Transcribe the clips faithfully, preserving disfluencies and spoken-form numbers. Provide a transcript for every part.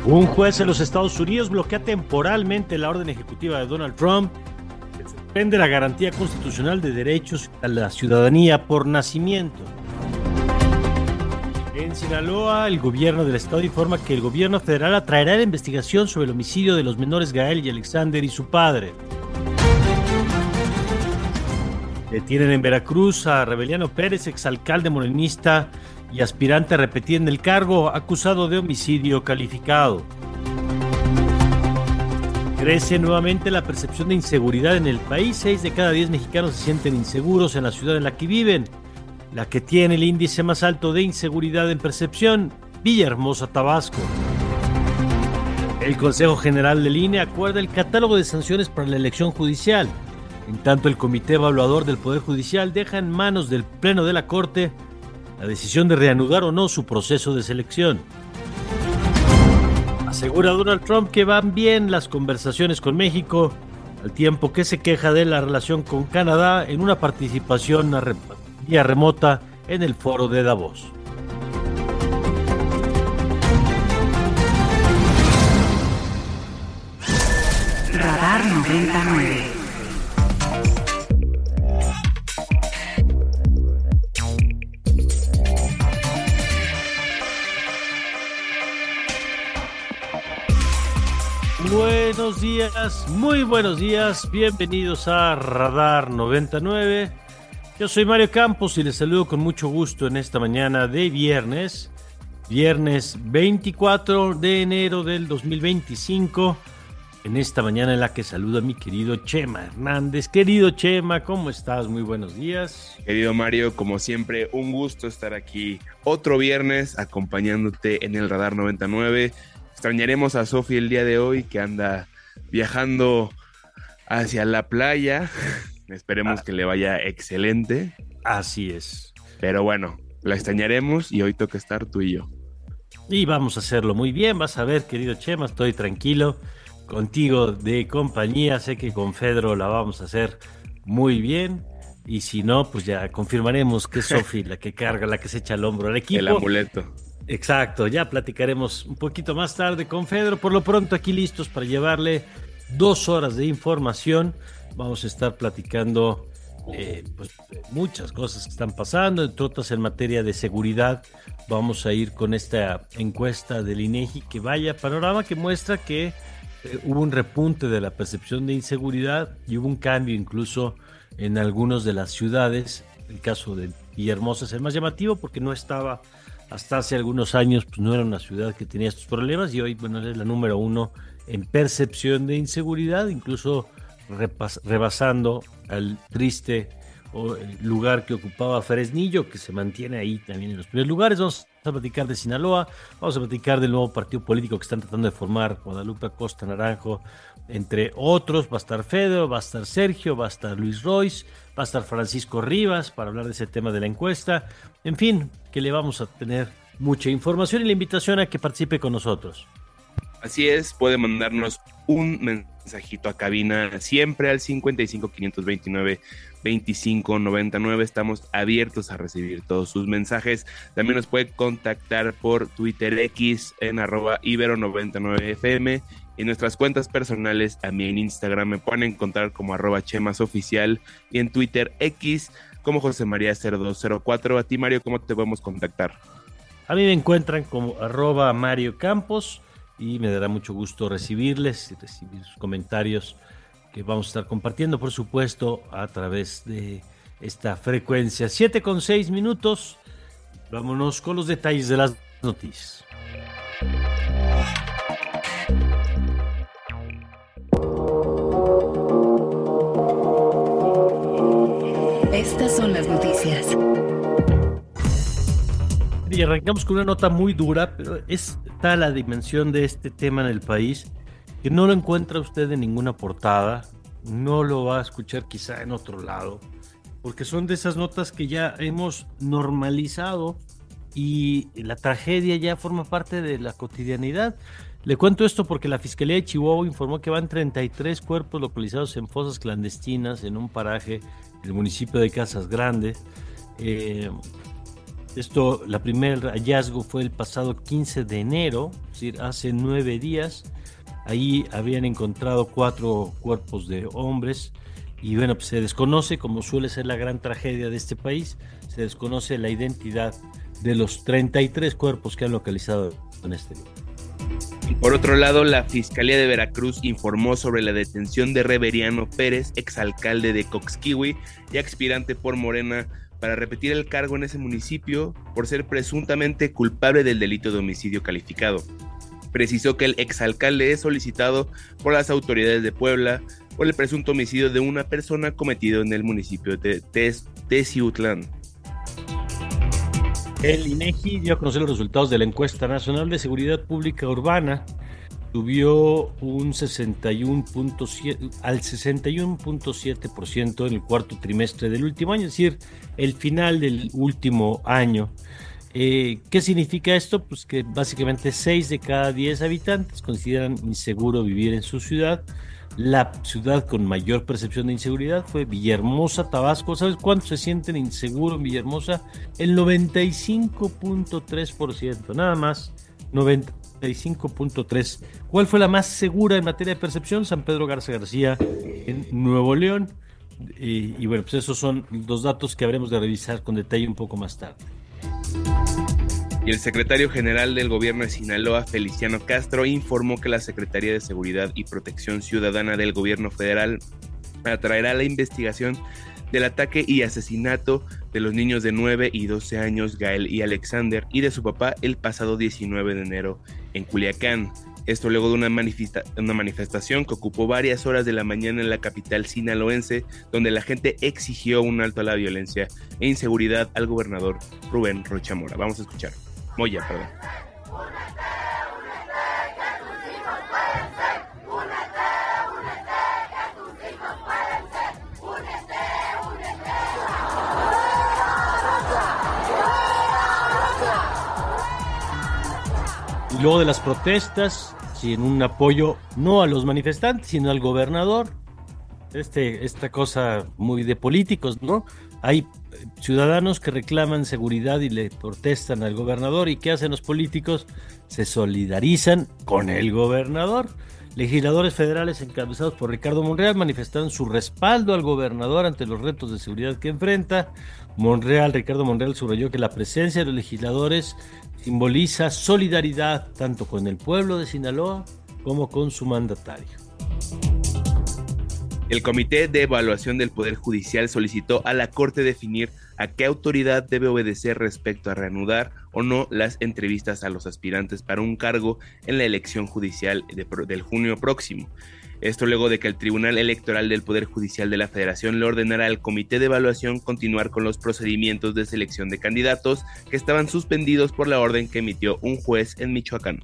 Un juez en los Estados Unidos bloquea temporalmente la orden ejecutiva de Donald Trump que suspende la garantía constitucional de derechos a la ciudadanía por nacimiento. En Sinaloa, el gobierno del estado informa que el gobierno federal atraerá la investigación sobre el homicidio de los menores Gael y Alexander y su padre. Detienen en Veracruz a Rebeliano Pérez, exalcalde morenista y aspirante a repetir en el cargo, acusado de homicidio calificado. Crece nuevamente la percepción de inseguridad en el país. Seis de cada diez mexicanos se sienten inseguros en la ciudad en la que viven. La que tiene el índice más alto de inseguridad en percepción, Villahermosa, Tabasco. El Consejo General del I N E acuerda el catálogo de sanciones para la elección judicial. En tanto, el Comité Evaluador del Poder Judicial deja en manos del Pleno de la Corte la decisión de reanudar o no su proceso de selección. Asegura Donald Trump que van bien las conversaciones con México, al tiempo que se queja de la relación con Canadá en una participación vía remota en el foro de Davos. Radar noventa y nueve. Buenos días, muy buenos días, bienvenidos a Radar noventa y nueve. Yo soy Mario Campos y les saludo con mucho gusto en esta mañana de viernes, viernes veinticuatro de enero del dos mil veinticinco, en esta mañana en la que saludo a mi querido Chema Hernández. Querido Chema, ¿cómo estás? Muy buenos días. Querido Mario, como siempre, un gusto estar aquí otro viernes acompañándote en el Radar noventa y nueve. Extrañaremos a Sofi el día de hoy, que anda viajando hacia la playa. Esperemos ah, que le vaya excelente. Así es. Pero bueno, la extrañaremos y hoy toca estar tú y yo. Y vamos a hacerlo muy bien. Vas a ver, querido Chema, estoy tranquilo contigo de compañía. Sé que con Fedro la vamos a hacer muy bien. Y si no, pues ya confirmaremos que es Sofi la que carga, la que se echa al hombro al equipo. El amuleto. Exacto, ya platicaremos un poquito más tarde con Fedro. Por lo pronto aquí listos para llevarle dos horas de información. Vamos a estar platicando eh, pues, muchas cosas que están pasando, entre otras en materia de seguridad. Vamos a ir con esta encuesta del INEGI, que vaya panorama, que muestra que eh, hubo un repunte de la percepción de inseguridad y hubo un cambio incluso en algunas de las ciudades. El caso de Villahermosa es el más llamativo porque no estaba... Hasta hace algunos años pues no era una ciudad que tenía estos problemas y hoy, bueno, es la número uno en percepción de inseguridad, incluso repas, rebasando al triste o el lugar que ocupaba Fresnillo, que se mantiene ahí también en los primeros lugares. Vamos a platicar de Sinaloa, vamos a platicar del nuevo partido político que están tratando de formar, Guadalupe Acosta Naranjo, entre otros. Va a estar Fedro, va a estar Sergio, va a estar Luis Royce, va a estar Francisco Rivas para hablar de ese tema de la encuesta. En fin, que le vamos a tener mucha información y la invitación a que participe con nosotros. Así es, puede mandarnos un mensajito a cabina siempre al cincuenta y cinco, quinientos veintinueve, veinticinco noventa y nueve. Estamos abiertos a recibir todos sus mensajes. También nos puede contactar por Twitter X en arroba ibero noventa y nueve F M. Y nuestras cuentas personales, a mí en Instagram me pueden encontrar como arroba chemasoficial y en Twitter X como José María cero dos cero cuatro. A ti, Mario, ¿cómo te podemos contactar? A mí me encuentran como arroba Mario Campos y me dará mucho gusto recibirles y recibir sus comentarios que vamos a estar compartiendo, por supuesto, a través de esta frecuencia. siete con seis minutos. Vámonos con los detalles de las noticias. Estas son las noticias. Y arrancamos con una nota muy dura, pero es tal la dimensión de este tema en el país que no lo encuentra usted en ninguna portada, no lo va a escuchar quizá en otro lado, porque son de esas notas que ya hemos normalizado y la tragedia ya forma parte de la cotidianidad. Le cuento esto porque la Fiscalía de Chihuahua informó que van treinta y tres cuerpos localizados en fosas clandestinas en un paraje en el municipio de Casas Grandes. Eh, Esto, la primer hallazgo fue el pasado quince de enero, es decir, hace nueve días. Ahí habían encontrado cuatro cuerpos de hombres y bueno, pues se desconoce, como suele ser la gran tragedia de este país, se desconoce la identidad de los treinta y tres cuerpos que han localizado en este lugar. Y por otro lado, la Fiscalía de Veracruz informó sobre la detención de Reveriano Pérez, exalcalde de Coxquihui y aspirante por Morena, para repetir el cargo en ese municipio por ser presuntamente culpable del delito de homicidio calificado. Precisó que el exalcalde es solicitado por las autoridades de Puebla por el presunto homicidio de una persona cometido en el municipio de Teciutlán. El INEGI dio a conocer los resultados de la encuesta nacional de seguridad pública urbana. Subió un sesenta y uno punto siete al sesenta y uno punto siete por ciento en el cuarto trimestre del último año, es decir, el final del último año. Eh, ¿Qué significa esto? Pues que básicamente seis de cada diez habitantes consideran inseguro vivir en su ciudad. La ciudad con mayor percepción de inseguridad fue Villahermosa, Tabasco. ¿Sabes cuánto se sienten inseguros en Villahermosa? El noventa y cinco punto tres por ciento, nada más, noventa y cinco punto tres por ciento. ¿Cuál fue la más segura en materia de percepción? San Pedro Garza García, en Nuevo León. Y, y bueno, pues esos son los datos que habremos de revisar con detalle un poco más tarde. Y el secretario general del gobierno de Sinaloa, Feliciano Castro, informó que la Secretaría de Seguridad y Protección Ciudadana del gobierno federal atraerá la investigación del ataque y asesinato de los niños de nueve y doce años, Gael y Alexander, y de su papá el pasado diecinueve de enero en Culiacán. Esto luego de una, manifesta- una manifestación que ocupó varias horas de la mañana en la capital sinaloense, donde la gente exigió un alto a la violencia e inseguridad al gobernador Rubén Rocha Mora. Vamos a escuchar. Moya, perdón. Y luego de las protestas, sin un apoyo no a los manifestantes, sino al gobernador, este, esta cosa muy de políticos, ¿no? Hay ciudadanos que reclaman seguridad y le protestan al gobernador. ¿Y qué hacen los políticos? Se solidarizan con el gobernador. Legisladores federales encabezados por Ricardo Monreal manifestaron su respaldo al gobernador ante los retos de seguridad que enfrenta. Monreal, Ricardo Monreal subrayó que la presencia de los legisladores simboliza solidaridad tanto con el pueblo de Sinaloa como con su mandatario. El Comité de Evaluación del Poder Judicial solicitó a la Corte definir a qué autoridad debe obedecer respecto a reanudar o no las entrevistas a los aspirantes para un cargo en la elección judicial de, del junio próximo. Esto luego de que el Tribunal Electoral del Poder Judicial de la Federación le ordenara al Comité de Evaluación continuar con los procedimientos de selección de candidatos que estaban suspendidos por la orden que emitió un juez en Michoacán.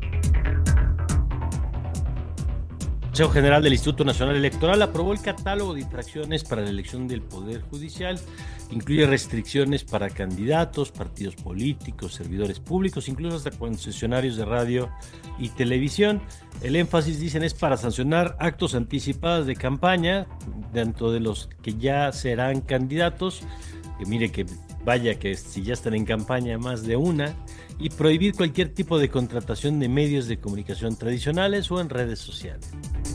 El Consejo General del Instituto Nacional Electoral aprobó el catálogo de infracciones para la elección del Poder Judicial. Incluye restricciones para candidatos, partidos políticos, servidores públicos, incluso hasta concesionarios de radio y televisión. El énfasis, dicen, es para sancionar actos anticipados de campaña, dentro de los que ya serán candidatos, que mire que vaya que si ya están en campaña más de una, y prohibir cualquier tipo de contratación de medios de comunicación tradicionales o en redes sociales.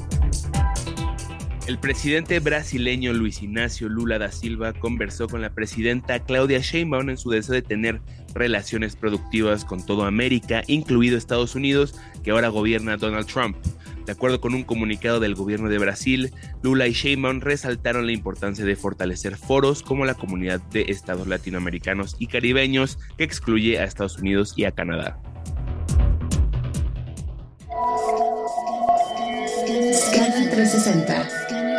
El presidente brasileño Luis Ignacio Lula da Silva conversó con la presidenta Claudia Sheinbaum en su deseo de tener relaciones productivas con toda América, incluido Estados Unidos, que ahora gobierna Donald Trump. De acuerdo con un comunicado del gobierno de Brasil, Lula y Sheinbaum resaltaron la importancia de fortalecer foros como la Comunidad de Estados Latinoamericanos y Caribeños, que excluye a Estados Unidos y a Canadá. Scanner trescientos sesenta.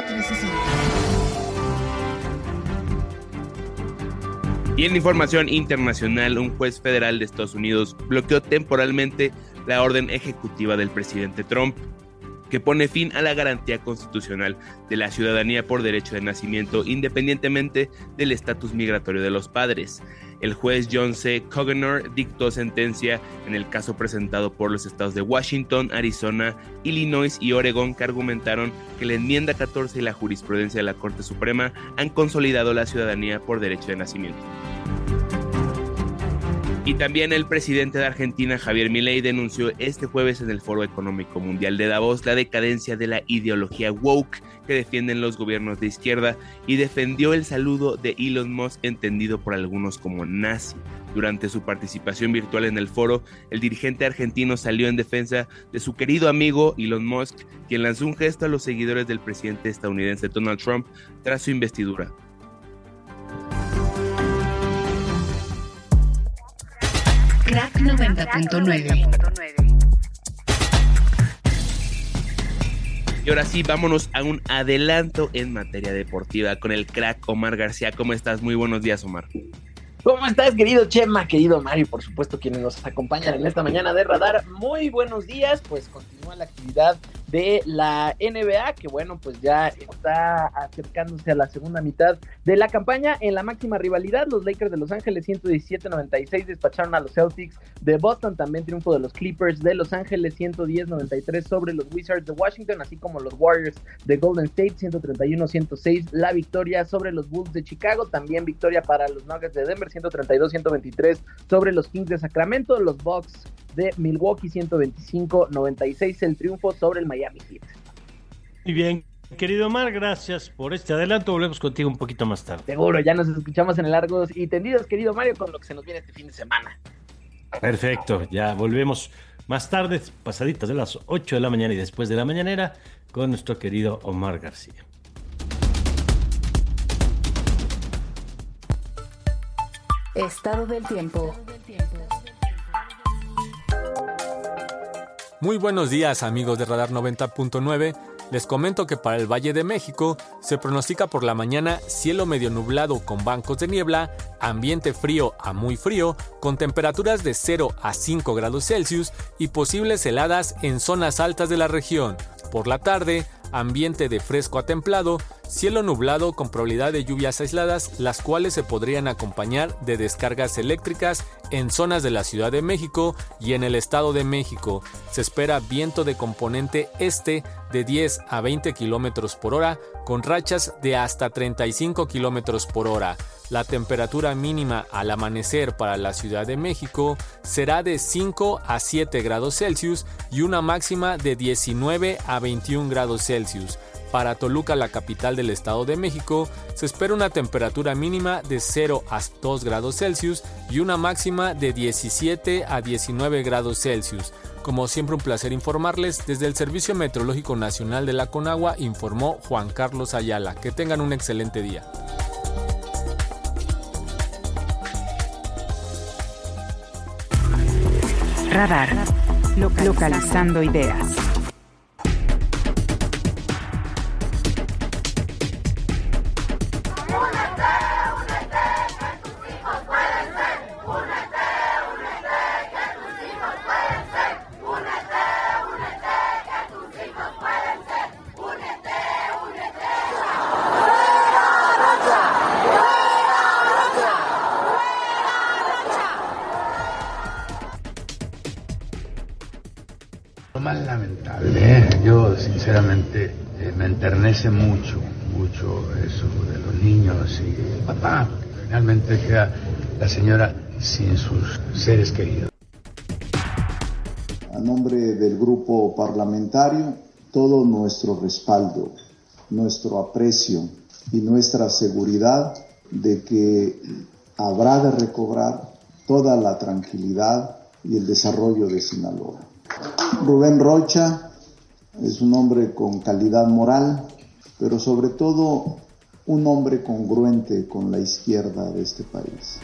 Y en información internacional, un juez federal de Estados Unidos bloqueó temporalmente la orden ejecutiva del presidente Trump, que pone fin a la garantía constitucional de la ciudadanía por derecho de nacimiento, independientemente del estatus migratorio de los padres. El juez John C. Cogener dictó sentencia en el caso presentado por los estados de Washington, Arizona, Illinois y Oregón, que argumentaron que la enmienda catorce y la jurisprudencia de la Corte Suprema han consolidado la ciudadanía por derecho de nacimiento. Y también el presidente de Argentina, Javier Milei, denunció este jueves en el Foro Económico Mundial de Davos la decadencia de la ideología woke que defienden los gobiernos de izquierda y defendió el saludo de Elon Musk, entendido por algunos como nazi. Durante su participación virtual en el foro, el dirigente argentino salió en defensa de su querido amigo Elon Musk, quien lanzó un gesto a los seguidores del presidente estadounidense Donald Trump tras su investidura. Crack noventa punto nueve. Y ahora sí, vámonos a un adelanto en materia deportiva con el crack Omar García. ¿Cómo estás? Muy buenos días, Omar. ¿Cómo estás, querido Chema, querido Mario, por supuesto, quienes nos acompañan en esta mañana de Radar? Muy buenos días, pues continúa la actividad de la N B A, que bueno, pues ya está acercándose a la segunda mitad de la campaña. En la máxima rivalidad, los Lakers de Los Ángeles ciento diecisiete a noventa y seis despacharon a los Celtics de Boston, también triunfo de los Clippers de Los Ángeles ciento diez a noventa y tres sobre los Wizards de Washington, así como los Warriors de Golden State ciento treinta y uno a ciento seis, la victoria sobre los Bulls de Chicago, también victoria para los Nuggets de Denver ciento treinta y dos a ciento veintitrés sobre los Kings de Sacramento, los Bucks de Milwaukee ciento veinticinco a noventa y seis, el triunfo sobre el Miami Heat. Muy bien, querido Omar, gracias por este adelanto. Volvemos contigo un poquito más tarde. Seguro, ya nos escuchamos en el Largos y Tendidos, querido Mario, con lo que se nos viene este fin de semana. Perfecto, ya volvemos más tarde, pasaditas de las ocho de la mañana y después de la mañanera, con nuestro querido Omar García. Estado del tiempo. Muy buenos días, amigos de Radar noventa punto nueve. Les comento que para el Valle de México se pronostica por la mañana cielo medio nublado con bancos de niebla, ambiente frío a muy frío, con temperaturas de cero a cinco grados Celsius y posibles heladas en zonas altas de la región. Por la tarde, ambiente de fresco a templado, cielo nublado con probabilidad de lluvias aisladas, las cuales se podrían acompañar de descargas eléctricas en zonas de la Ciudad de México y en el Estado de México. Se espera viento de componente este de diez a veinte kilómetros por hora, con rachas de hasta treinta y cinco kilómetros por hora. La temperatura mínima al amanecer para la Ciudad de México será de cinco a siete grados Celsius y una máxima de diecinueve a veintiún grados Celsius. Para Toluca, la capital del Estado de México, se espera una temperatura mínima de cero a dos grados Celsius y una máxima de diecisiete a diecinueve grados Celsius. Como siempre, un placer informarles. Desde el Servicio Meteorológico Nacional de la Conagua informó Juan Carlos Ayala. Que tengan un excelente día. Radar. Localizando ideas. Lo más lamentable, ¿eh? Yo sinceramente eh, me enternece mucho, mucho eso de los niños y el papá, porque finalmente queda la señora sin sus seres queridos. A nombre del grupo parlamentario, todo nuestro respaldo, nuestro aprecio y nuestra seguridad de que habrá de recobrar toda la tranquilidad y el desarrollo de Sinaloa. Rubén Rocha es un hombre con calidad moral, pero sobre todo un hombre congruente con la izquierda de este país.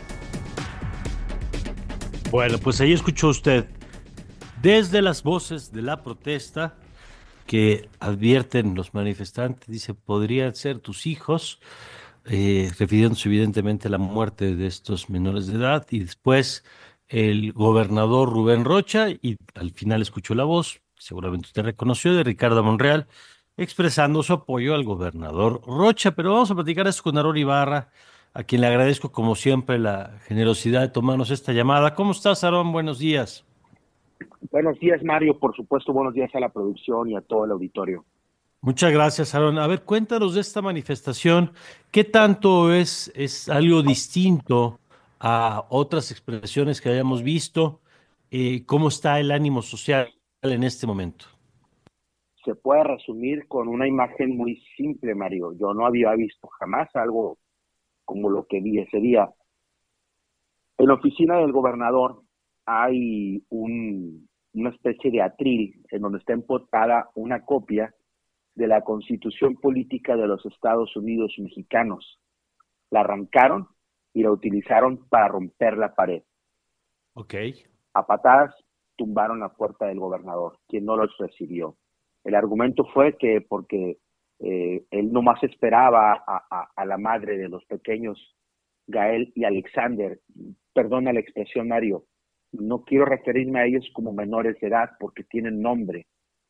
Bueno, pues ahí escuchó usted desde las voces de la protesta que advierten los manifestantes, dice, podrían ser tus hijos, eh, refiriéndose evidentemente a la muerte de estos menores de edad, y después el gobernador Rubén Rocha, y al final escuchó la voz, seguramente usted reconoció, de Ricardo Monreal, expresando su apoyo al gobernador Rocha. Pero vamos a platicar esto con Aarón Ibarra, a quien le agradezco como siempre la generosidad de tomarnos esta llamada. ¿Cómo estás, Aarón? Buenos días. Buenos días, Mario. Por supuesto, buenos días a la producción y a todo el auditorio. Muchas gracias, Aarón. A ver, cuéntanos de esta manifestación. ¿Qué tanto es, es algo distinto a otras expresiones que hayamos visto. Eh, ¿cómo está el ánimo social en este momento? Se puede resumir con una imagen muy simple, Mario. Yo no había visto jamás algo como lo que vi ese día. En la oficina del gobernador hay un, una especie de atril en donde está empotrada una copia de la Constitución Política de los Estados Unidos Mexicanos. La arrancaron y la utilizaron para romper la pared. Ok. A patadas tumbaron la puerta del gobernador, quien no los recibió. El argumento fue que porque eh, él nomás esperaba a, a, a la madre de los pequeños, Gael y Alexander. Perdona la expresión, Mario, no quiero referirme a ellos como menores de edad porque tienen nombre.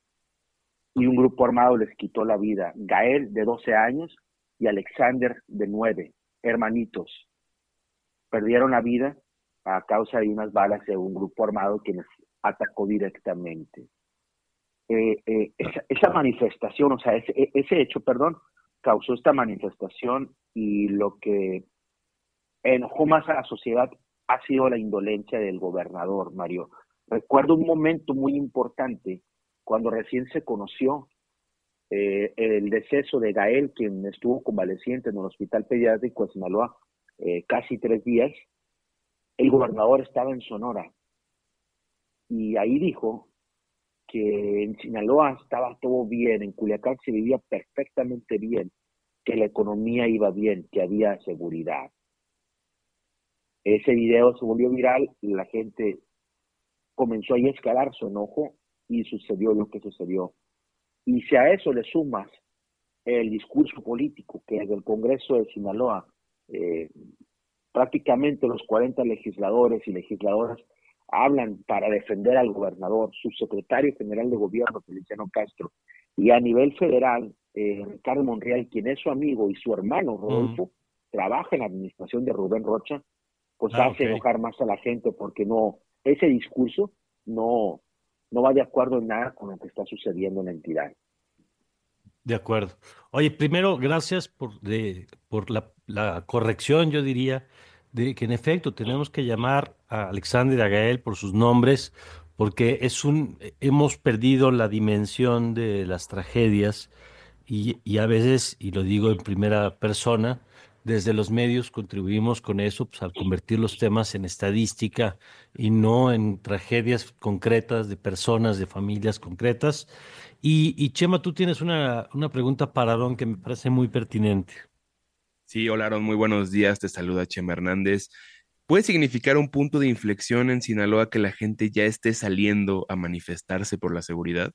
Y un grupo armado les quitó la vida. Gael, de doce años, y Alexander, de nueve, hermanitos. Perdieron la vida a causa de unas balas de un grupo armado que les atacó directamente. Eh, eh, esa, esa manifestación, o sea, ese, ese hecho, perdón, causó esta manifestación, y lo que enojó más a la sociedad ha sido la indolencia del gobernador, Mario. Recuerdo un momento muy importante cuando recién se conoció eh, el deceso de Gael, quien estuvo convaleciente en el Hospital Pediátrico de Sinaloa eh, casi tres días. El gobernador estaba en Sonora y ahí dijo que en Sinaloa estaba todo bien, en Culiacán se vivía perfectamente bien, que la economía iba bien, que había seguridad. Ese video se volvió viral y la gente comenzó a escalar su enojo y sucedió lo que sucedió. Y si a eso le sumas el discurso político que desde el Congreso de Sinaloa, eh, prácticamente los cuarenta legisladores y legisladoras hablan para defender al gobernador, su secretario general de gobierno, Feliciano Castro, y a nivel federal, eh, Ricardo Monreal, quien es su amigo, y su hermano Rodolfo, mm. trabaja en la administración de Rubén Rocha, pues ah, hace okay. enojar más a la gente porque no, ese discurso no, no va de acuerdo en nada con lo que está sucediendo en la entidad. De acuerdo. Oye, primero, gracias por, de, por la, la corrección, yo diría, de que en efecto tenemos que llamar a Alexander y a Gael por sus nombres, porque es un, hemos perdido la dimensión de las tragedias y, y a veces, y lo digo en primera persona, desde los medios contribuimos con eso, pues, al convertir los temas en estadística y no en tragedias concretas de personas, de familias concretas. Y, y Chema, tú tienes una, una pregunta para Aarón que me parece muy pertinente. Sí, hola Aarón, muy buenos días, te saluda Chema Hernández. ¿Puede significar un punto de inflexión en Sinaloa que la gente ya esté saliendo a manifestarse por la seguridad?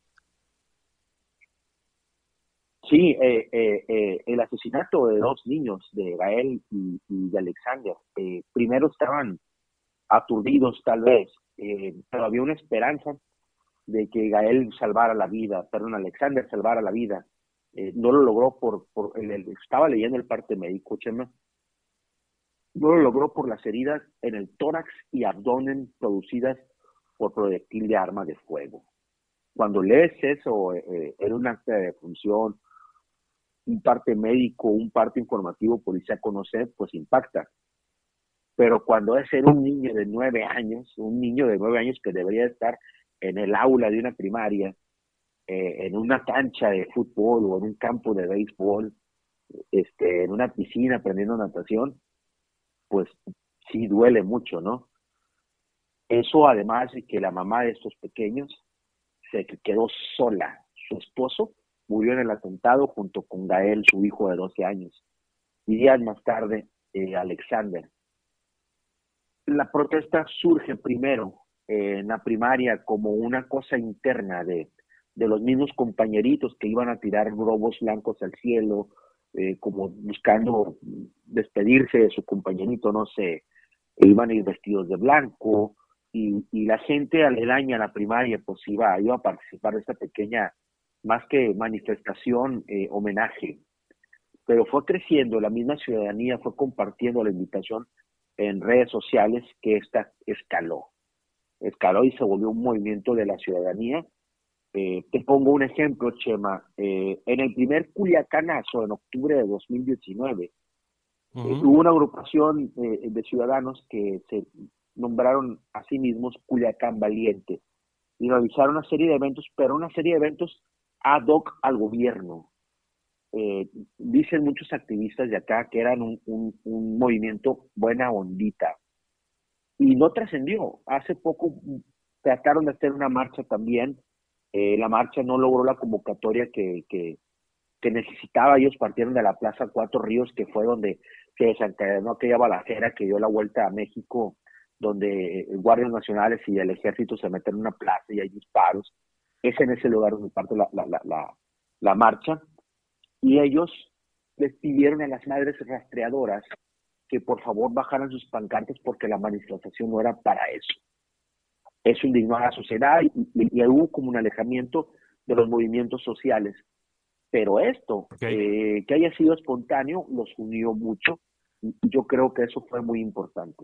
Sí, eh, eh, eh, el asesinato de dos niños, de Gael y, y de Alexander, eh, primero estaban aturdidos tal vez, eh, pero había una esperanza de que Gael salvara la vida, perdón, Alexander salvara la vida. Eh, no lo logró por, por el, el, estaba leyendo el parte médico, Chema, no lo logró por las heridas en el tórax y abdomen producidas por proyectil de arma de fuego. Cuando lees eso, eh, era un acta de defunción, un parte médico, un parte informativo policíaco, no sé, pues impacta. Pero cuando es ser un niño de nueve años, un niño de nueve años que debería estar en el aula de una primaria, eh, en una cancha de fútbol o en un campo de béisbol, este, en una piscina aprendiendo natación, pues sí duele mucho, ¿no? Eso además de que la mamá de estos pequeños se quedó sola. Su esposo murió en el atentado junto con Gael, su hijo de doce años. Y días más tarde, eh, Alexander. La protesta surge primero eh, en la primaria como una cosa interna de, de los mismos compañeritos que iban a tirar globos blancos al cielo, eh, como buscando despedirse de su compañerito, no sé, iban a ir vestidos de blanco, y, y la gente aledaña a la primaria pues iba, iba a participar de esta pequeña, más que manifestación, eh, homenaje. Pero fue creciendo, la misma ciudadanía fue compartiendo la invitación en redes sociales, que esta escaló. Escaló y se volvió un movimiento de la ciudadanía. Eh, te pongo un ejemplo, Chema. Eh, en el primer Culiacanazo, en octubre de dos mil diecinueve, Uh-huh. Eh, hubo una agrupación eh, de ciudadanos que se nombraron a sí mismos Culiacán Valiente y realizaron una serie de eventos, pero una serie de eventos ad hoc al gobierno. Eh, dicen muchos activistas de acá que eran un, un, un movimiento buena ondita y no trascendió. Hace poco trataron de hacer una marcha también, eh, la marcha no logró la convocatoria que, que, que necesitaba. Ellos partieron de la Plaza Cuatro Ríos, que fue donde se desencadenó aquella balacera que dio la vuelta a México, donde guardias nacionales y el ejército se meten en una plaza y hay disparos. Es en ese lugar donde parte la, la, la, la, la marcha. Y ellos les pidieron a las madres rastreadoras que por favor bajaran sus pancartas porque la manifestación no era para eso. Eso indignó a la sociedad y, y, y hubo como un alejamiento de los movimientos sociales. Pero esto, okay. eh, que haya sido espontáneo, los unió mucho y yo creo que eso fue muy importante.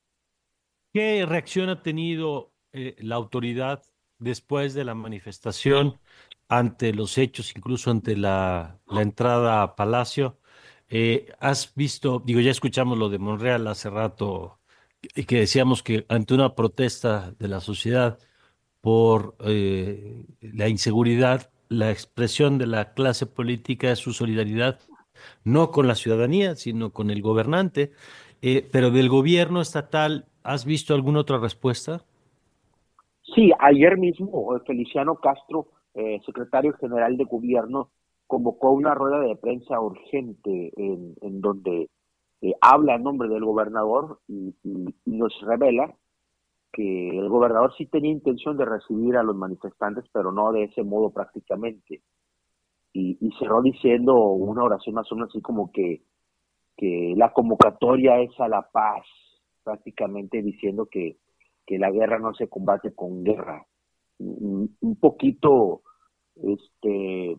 ¿Qué reacción ha tenido eh, la autoridad después de la manifestación ante los hechos, incluso ante la, la entrada a Palacio? Eh, ¿Has visto, digo, ya escuchamos lo de Monreal hace rato, y que decíamos que ante una protesta de la sociedad por eh, la inseguridad, la expresión de la clase política es su solidaridad, no con la ciudadanía, sino con el gobernante, eh, pero del gobierno estatal, ¿has visto alguna otra respuesta? Sí, ayer mismo Feliciano Castro, eh, secretario general de gobierno, convocó una rueda de prensa urgente en, en donde eh, habla en nombre del gobernador y, y, y nos revela que el gobernador sí tenía intención de recibir a los manifestantes, pero no de ese modo prácticamente. Y, y cerró diciendo una oración más o menos así como que, que la convocatoria es a la paz, prácticamente diciendo que, que la guerra no se combate con guerra. Un, un poquito este,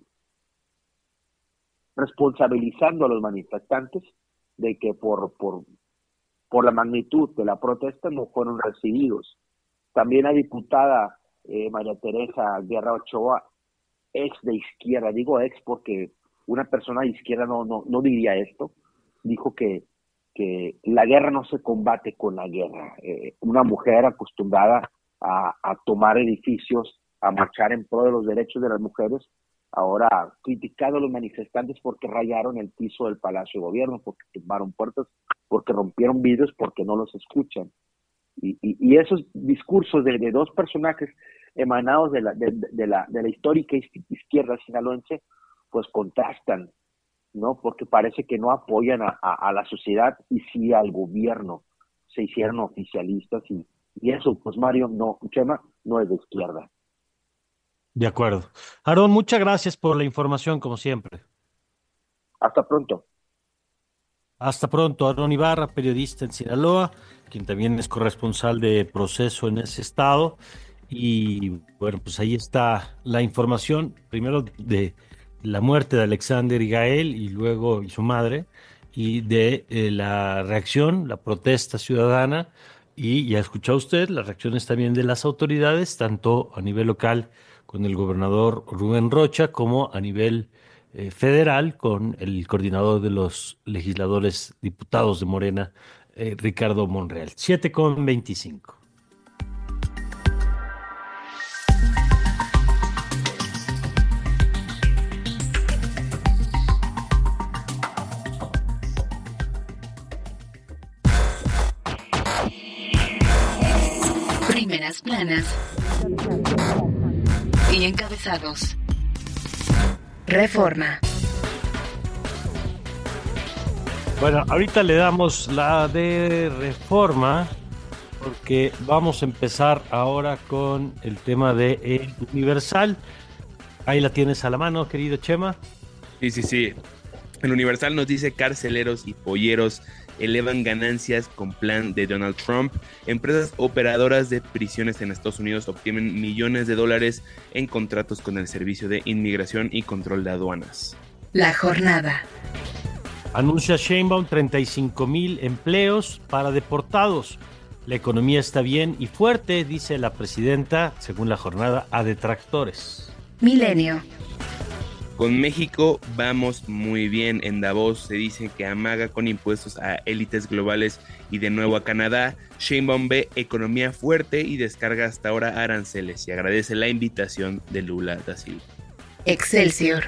responsabilizando a los manifestantes de que por, por, por la magnitud de la protesta no fueron recibidos. También la diputada eh, María Teresa Guerra Ochoa, ex de izquierda, digo ex porque una persona de izquierda no, no, no diría esto, dijo que, que la guerra no se combate con la guerra. Eh, una mujer acostumbrada a, a tomar edificios, a marchar en pro de los derechos de las mujeres, ahora criticando a los manifestantes porque rayaron el piso del Palacio de Gobierno, porque tumbaron puertas, porque rompieron vidrios, porque no los escuchan. Y, y, y esos discursos de, de dos personajes emanados de la, de, de, la, de la histórica izquierda sinaloense, pues contrastan, ¿no? Porque parece que no apoyan a, a, a la sociedad y sí al gobierno. Se hicieron oficialistas y, y eso, pues Mario, no, Chema, no es de izquierda. De acuerdo. Aarón, muchas gracias por la información, como siempre. Hasta pronto. Hasta pronto, Aarón Ibarra, periodista en Sinaloa, quien también es corresponsal de Proceso en ese estado. Y bueno, pues ahí está la información, primero de la muerte de Alexander y Gael y luego y su madre, y de eh, la reacción, la protesta ciudadana, y ya escuchó usted las reacciones también de las autoridades, tanto a nivel local con el gobernador Rubén Rocha, como a nivel eh, federal con el coordinador de los legisladores diputados de Morena, eh, Ricardo Monreal. siete con veinticinco. Primeras planas y encabezados. Reforma. Bueno, ahorita le damos la de Reforma porque vamos a empezar ahora con el tema de El Universal. Ahí la tienes a la mano, querido Chema. Sí, sí, sí. El Universal nos dice: carceleros y polleros elevan ganancias con plan de Donald Trump. Empresas operadoras de prisiones en Estados Unidos obtienen millones de dólares en contratos con el Servicio de Inmigración y Control de Aduanas. La jornada. Anuncia Sheinbaum treinta y cinco mil empleos para deportados. La economía está bien y fuerte, dice la presidenta, según la jornada, a detractores. Milenio. Con México vamos muy bien. En Davos se dice que amaga con impuestos a élites globales y de nuevo a Canadá. Sheinbaum ve economía fuerte y descarga hasta ahora aranceles y agradece la invitación de Lula da Silva. Excelsior.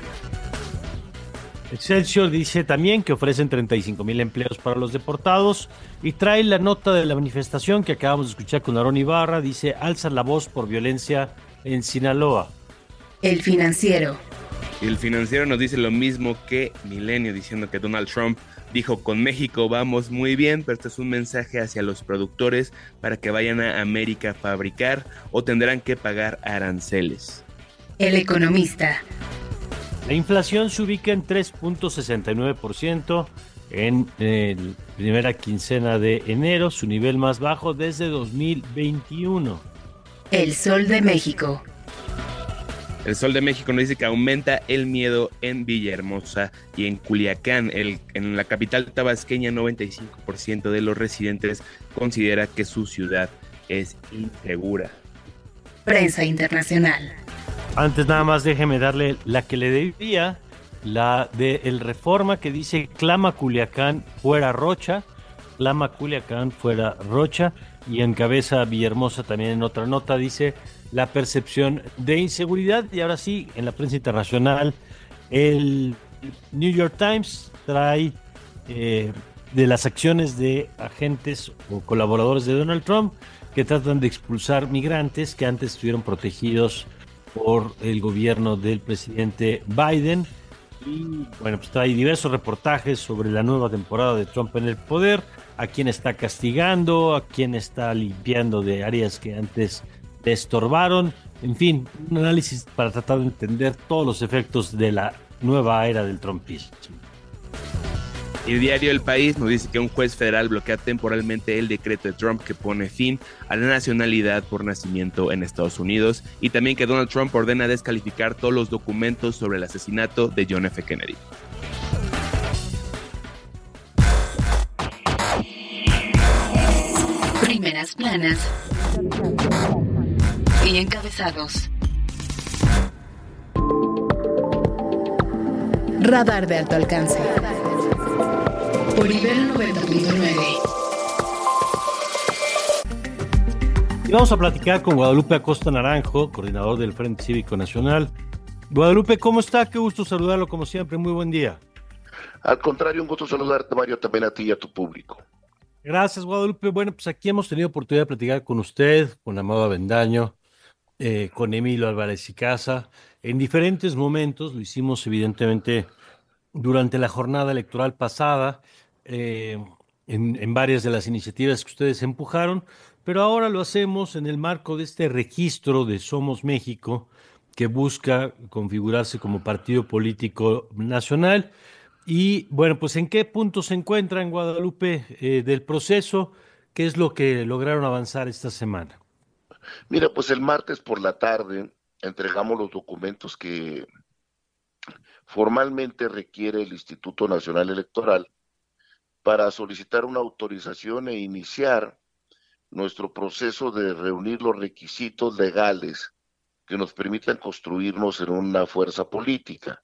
Excelsior dice también que ofrecen treinta y cinco mil empleos para los deportados y trae la nota de la manifestación que acabamos de escuchar con Aarón Ibarra. Dice, alzan la voz por violencia en Sinaloa. El Financiero. El Financiero nos dice lo mismo que Milenio, diciendo que Donald Trump dijo, con México vamos muy bien, pero esto es un mensaje hacia los productores para que vayan a América a fabricar o tendrán que pagar aranceles. El Economista. La inflación se ubica en tres punto sesenta y nueve por ciento en la primera quincena de enero, su nivel más bajo desde dos mil veintiuno. El Sol de México. El Sol de México nos dice que aumenta el miedo en Villahermosa y en Culiacán. El, en la capital tabasqueña, noventa y cinco por ciento de los residentes considera que su ciudad es insegura. Prensa internacional. Antes nada más déjeme darle la que le debía, la de El Reforma, que dice clama Culiacán fuera Rocha, clama Culiacán fuera Rocha, y encabeza Villahermosa también en otra nota, dice la percepción de inseguridad. Y ahora sí, en la prensa internacional, el New York Times trae eh, de las acciones de agentes o colaboradores de Donald Trump que tratan de expulsar migrantes que antes estuvieron protegidos por el gobierno del presidente Biden. Y bueno, pues trae diversos reportajes sobre la nueva temporada de Trump en el poder, a quién está castigando, a quién está limpiando de áreas que antes le estorbaron, en fin, un análisis para tratar de entender todos los efectos de la nueva era del trumpismo. El diario El País nos dice que un juez federal bloquea temporalmente el decreto de Trump que pone fin a la nacionalidad por nacimiento en Estados Unidos, y también que Donald Trump ordena descalificar todos los documentos sobre el asesinato de John F. Kennedy. Primeras planas y encabezados. Radar de alto alcance. Por Ibero noventa punto nueve. Y vamos a platicar con Guadalupe Acosta Naranjo, coordinador del Frente Cívico Nacional. Guadalupe, ¿cómo está? Qué gusto saludarlo como siempre. Muy buen día. Al contrario, un gusto saludarte, Mario, también a ti y a tu público. Gracias, Guadalupe. Bueno, pues aquí hemos tenido oportunidad de platicar con usted, con Amado Avendaño, eh, con Emilio Álvarez y Casa, en diferentes momentos. Lo hicimos evidentemente durante la jornada electoral pasada, eh, en, en varias de las iniciativas que ustedes empujaron, pero ahora lo hacemos en el marco de este registro de Somos México, que busca configurarse como partido político nacional. Y bueno, pues ¿en qué punto se encuentra en Guadalupe eh, del proceso? ¿Qué es lo que lograron avanzar esta semana? Mira, pues el martes por la tarde entregamos los documentos que formalmente requiere el Instituto Nacional Electoral para solicitar una autorización e iniciar nuestro proceso de reunir los requisitos legales que nos permitan construirnos en una fuerza política.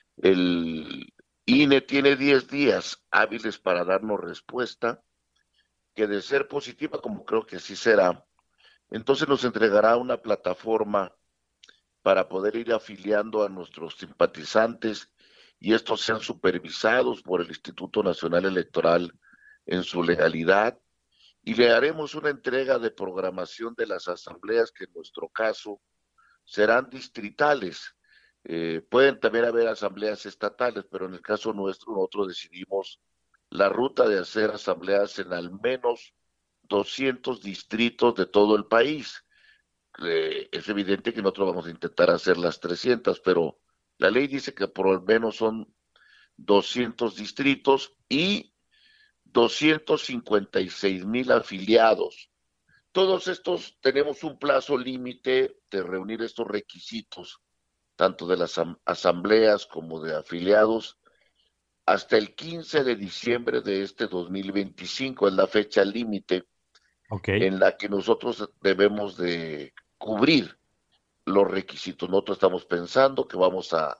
El I N E tiene diez días hábiles para darnos respuesta, que de ser positiva, como creo que así será, entonces nos entregará una plataforma para poder ir afiliando a nuestros simpatizantes y estos sean supervisados por el Instituto Nacional Electoral en su legalidad, y le haremos una entrega de programación de las asambleas que en nuestro caso serán distritales. Eh, pueden también haber asambleas estatales, pero en el caso nuestro nosotros decidimos la ruta de hacer asambleas en al menos doscientos distritos de todo el país. Eh, es evidente que nosotros vamos a intentar hacer las trescientas, pero la ley dice que por lo menos son doscientos distritos y doscientos cincuenta y seis mil afiliados. Todos estos tenemos un plazo límite de reunir estos requisitos, tanto de las asambleas como de afiliados, hasta el quince de diciembre de este dos mil veinticinco, es la fecha límite okay. en la que nosotros debemos de cubrir los requisitos. Nosotros estamos pensando que vamos a,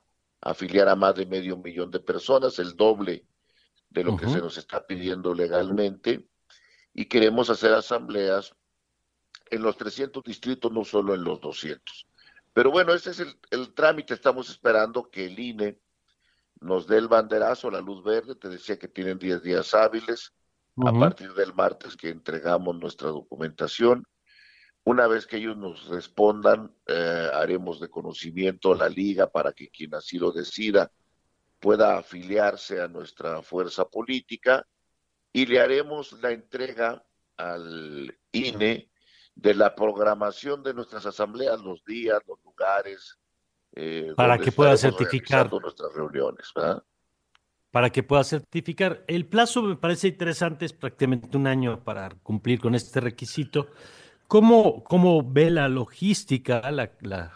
afiliar a más de medio millón de personas, el doble de lo uh-huh. que se nos está pidiendo legalmente, y queremos hacer asambleas en los trescientos distritos, no solo en los doscientos. Pero bueno, ese es el, el trámite. Estamos esperando que el I N E nos dé el banderazo, la luz verde. Te decía que tienen diez días hábiles, uh-huh. a partir del martes que entregamos nuestra documentación. Una vez que ellos nos respondan, eh, haremos de conocimiento a la liga para que quien así lo decida pueda afiliarse a nuestra fuerza política, y le haremos la entrega al I N E de la programación de nuestras asambleas, los días, los lugares, eh, para que pueda certificar nuestras reuniones, ¿verdad? Para que pueda certificar. El plazo me parece interesante, es prácticamente un año para cumplir con este requisito. ¿Cómo, cómo ve la logística, la, la,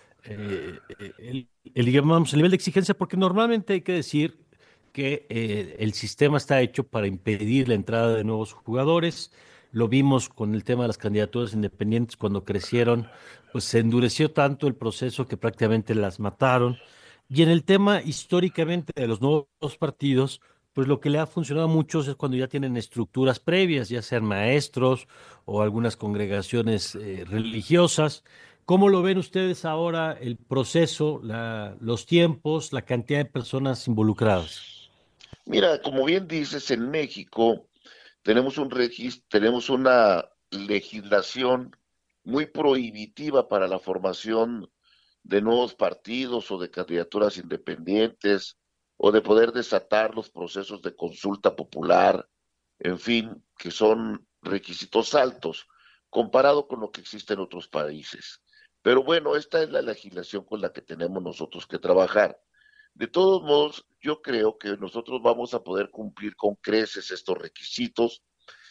eh, el, el, digamos, el nivel de exigencia? Porque normalmente hay que decir que eh, el sistema está hecho para impedir la entrada de nuevos jugadores. Lo vimos con el tema de las candidaturas independientes cuando crecieron, pues se endureció tanto el proceso que prácticamente las mataron. Y en el tema históricamente de los nuevos partidos, pues lo que le ha funcionado a muchos es cuando ya tienen estructuras previas, ya sean maestros o algunas congregaciones eh, religiosas. ¿Cómo lo ven ustedes ahora el proceso, la, los tiempos, la cantidad de personas involucradas? Mira, como bien dices, en México tenemos un registro, tenemos una legislación muy prohibitiva para la formación de nuevos partidos o de candidaturas independientes, o de poder desatar los procesos de consulta popular, en fin, que son requisitos altos, comparado con lo que existe en otros países. Pero bueno, esta es la legislación con la que tenemos nosotros que trabajar. De todos modos, yo creo que nosotros vamos a poder cumplir con creces estos requisitos.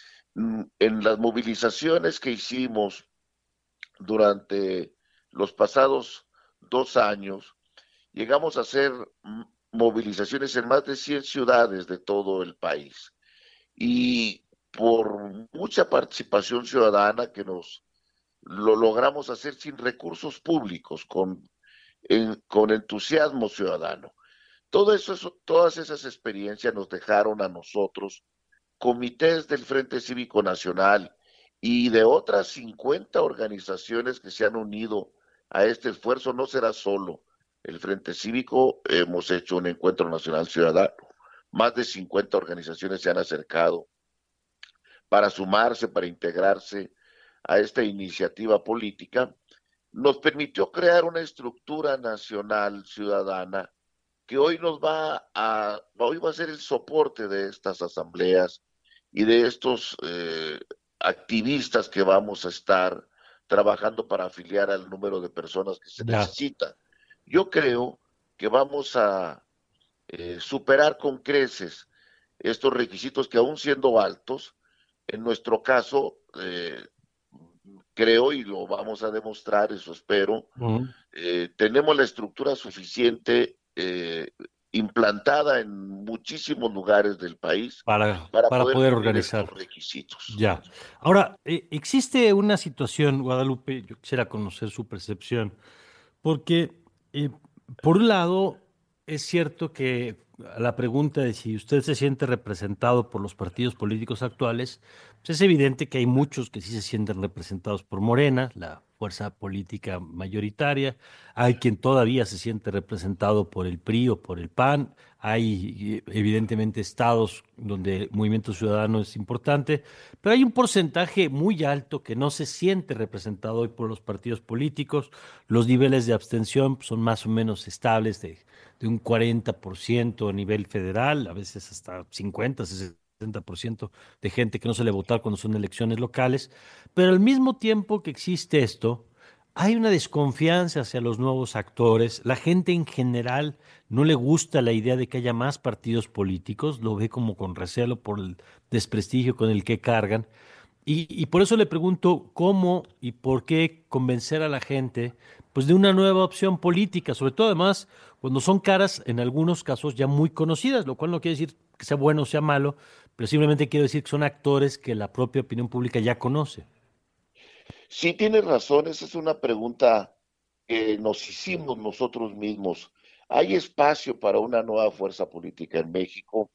En las movilizaciones que hicimos durante los pasados dos años, llegamos a hacer movilizaciones en más de cien ciudades de todo el país. Y por mucha participación ciudadana que nos lo logramos hacer sin recursos públicos, con, en, con entusiasmo ciudadano. Todo eso, eso, todas esas experiencias nos dejaron a nosotros, comités del Frente Cívico Nacional y de otras cincuenta organizaciones que se han unido a este esfuerzo. No será solo el Frente Cívico, hemos hecho un encuentro nacional ciudadano, más de cincuenta organizaciones se han acercado para sumarse, para integrarse a esta iniciativa política. Nos permitió crear una estructura nacional ciudadana que hoy nos va a, hoy va a ser el soporte de estas asambleas y de estos eh, activistas que vamos a estar trabajando para afiliar al número de personas que se ya. necesita. Yo creo que vamos a eh, superar con creces estos requisitos que, aún siendo altos, en nuestro caso, eh, creo, y lo vamos a demostrar, eso espero, uh-huh. eh, tenemos la estructura suficiente eh, implantada en muchísimos lugares del país para, para, para poder, poder organizar estos requisitos. Ya. Ahora, eh, existe una situación, Guadalupe, yo quisiera conocer su percepción, porque eh, por un lado es cierto que a la pregunta de si usted se siente representado por los partidos políticos actuales, pues es evidente que hay muchos que sí se sienten representados por Morena, la fuerza política mayoritaria. Hay quien todavía se siente representado por el P R I o por el P A N. Hay evidentemente estados donde el movimiento ciudadano es importante, pero hay un porcentaje muy alto que no se siente representado hoy por los partidos políticos. Los niveles de abstención son más o menos estables, de, de un cuarenta por ciento a nivel federal, a veces hasta cincuenta, sesenta por ciento de gente que no suele votar cuando son elecciones locales. Pero al mismo tiempo que existe esto, hay una desconfianza hacia los nuevos actores. La gente en general no le gusta la idea de que haya más partidos políticos, lo ve como con recelo por el desprestigio con el que cargan. Y, y por eso le pregunto cómo y por qué convencer a la gente pues, de una nueva opción política, sobre todo además cuando son caras, en algunos casos ya muy conocidas, lo cual no quiere decir que sea bueno o sea malo, pero simplemente quiero decir que son actores que la propia opinión pública ya conoce. Sí, tienes razón, esa es una pregunta que nos hicimos nosotros mismos Hay espacio para una nueva fuerza política en México.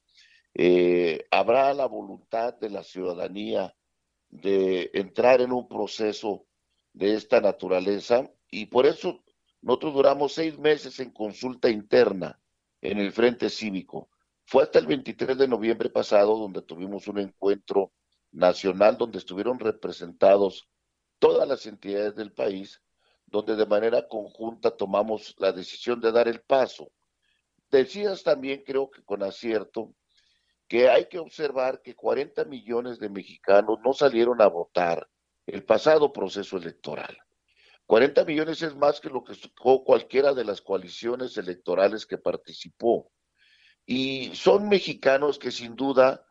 Eh, habrá la voluntad de la ciudadanía de entrar en un proceso de esta naturaleza, y por eso nosotros duramos seis meses en consulta interna en el Frente Cívico. Fue hasta el veintitrés de noviembre pasado donde tuvimos un encuentro nacional donde estuvieron representados todas las entidades del país, donde de manera conjunta tomamos la decisión de dar el paso. Decías también, creo que con acierto, que hay que observar que cuarenta millones de mexicanos no salieron a votar el pasado proceso electoral. cuarenta millones es más que lo que sacó cualquiera de las coaliciones electorales que participó. Y son mexicanos que sin duda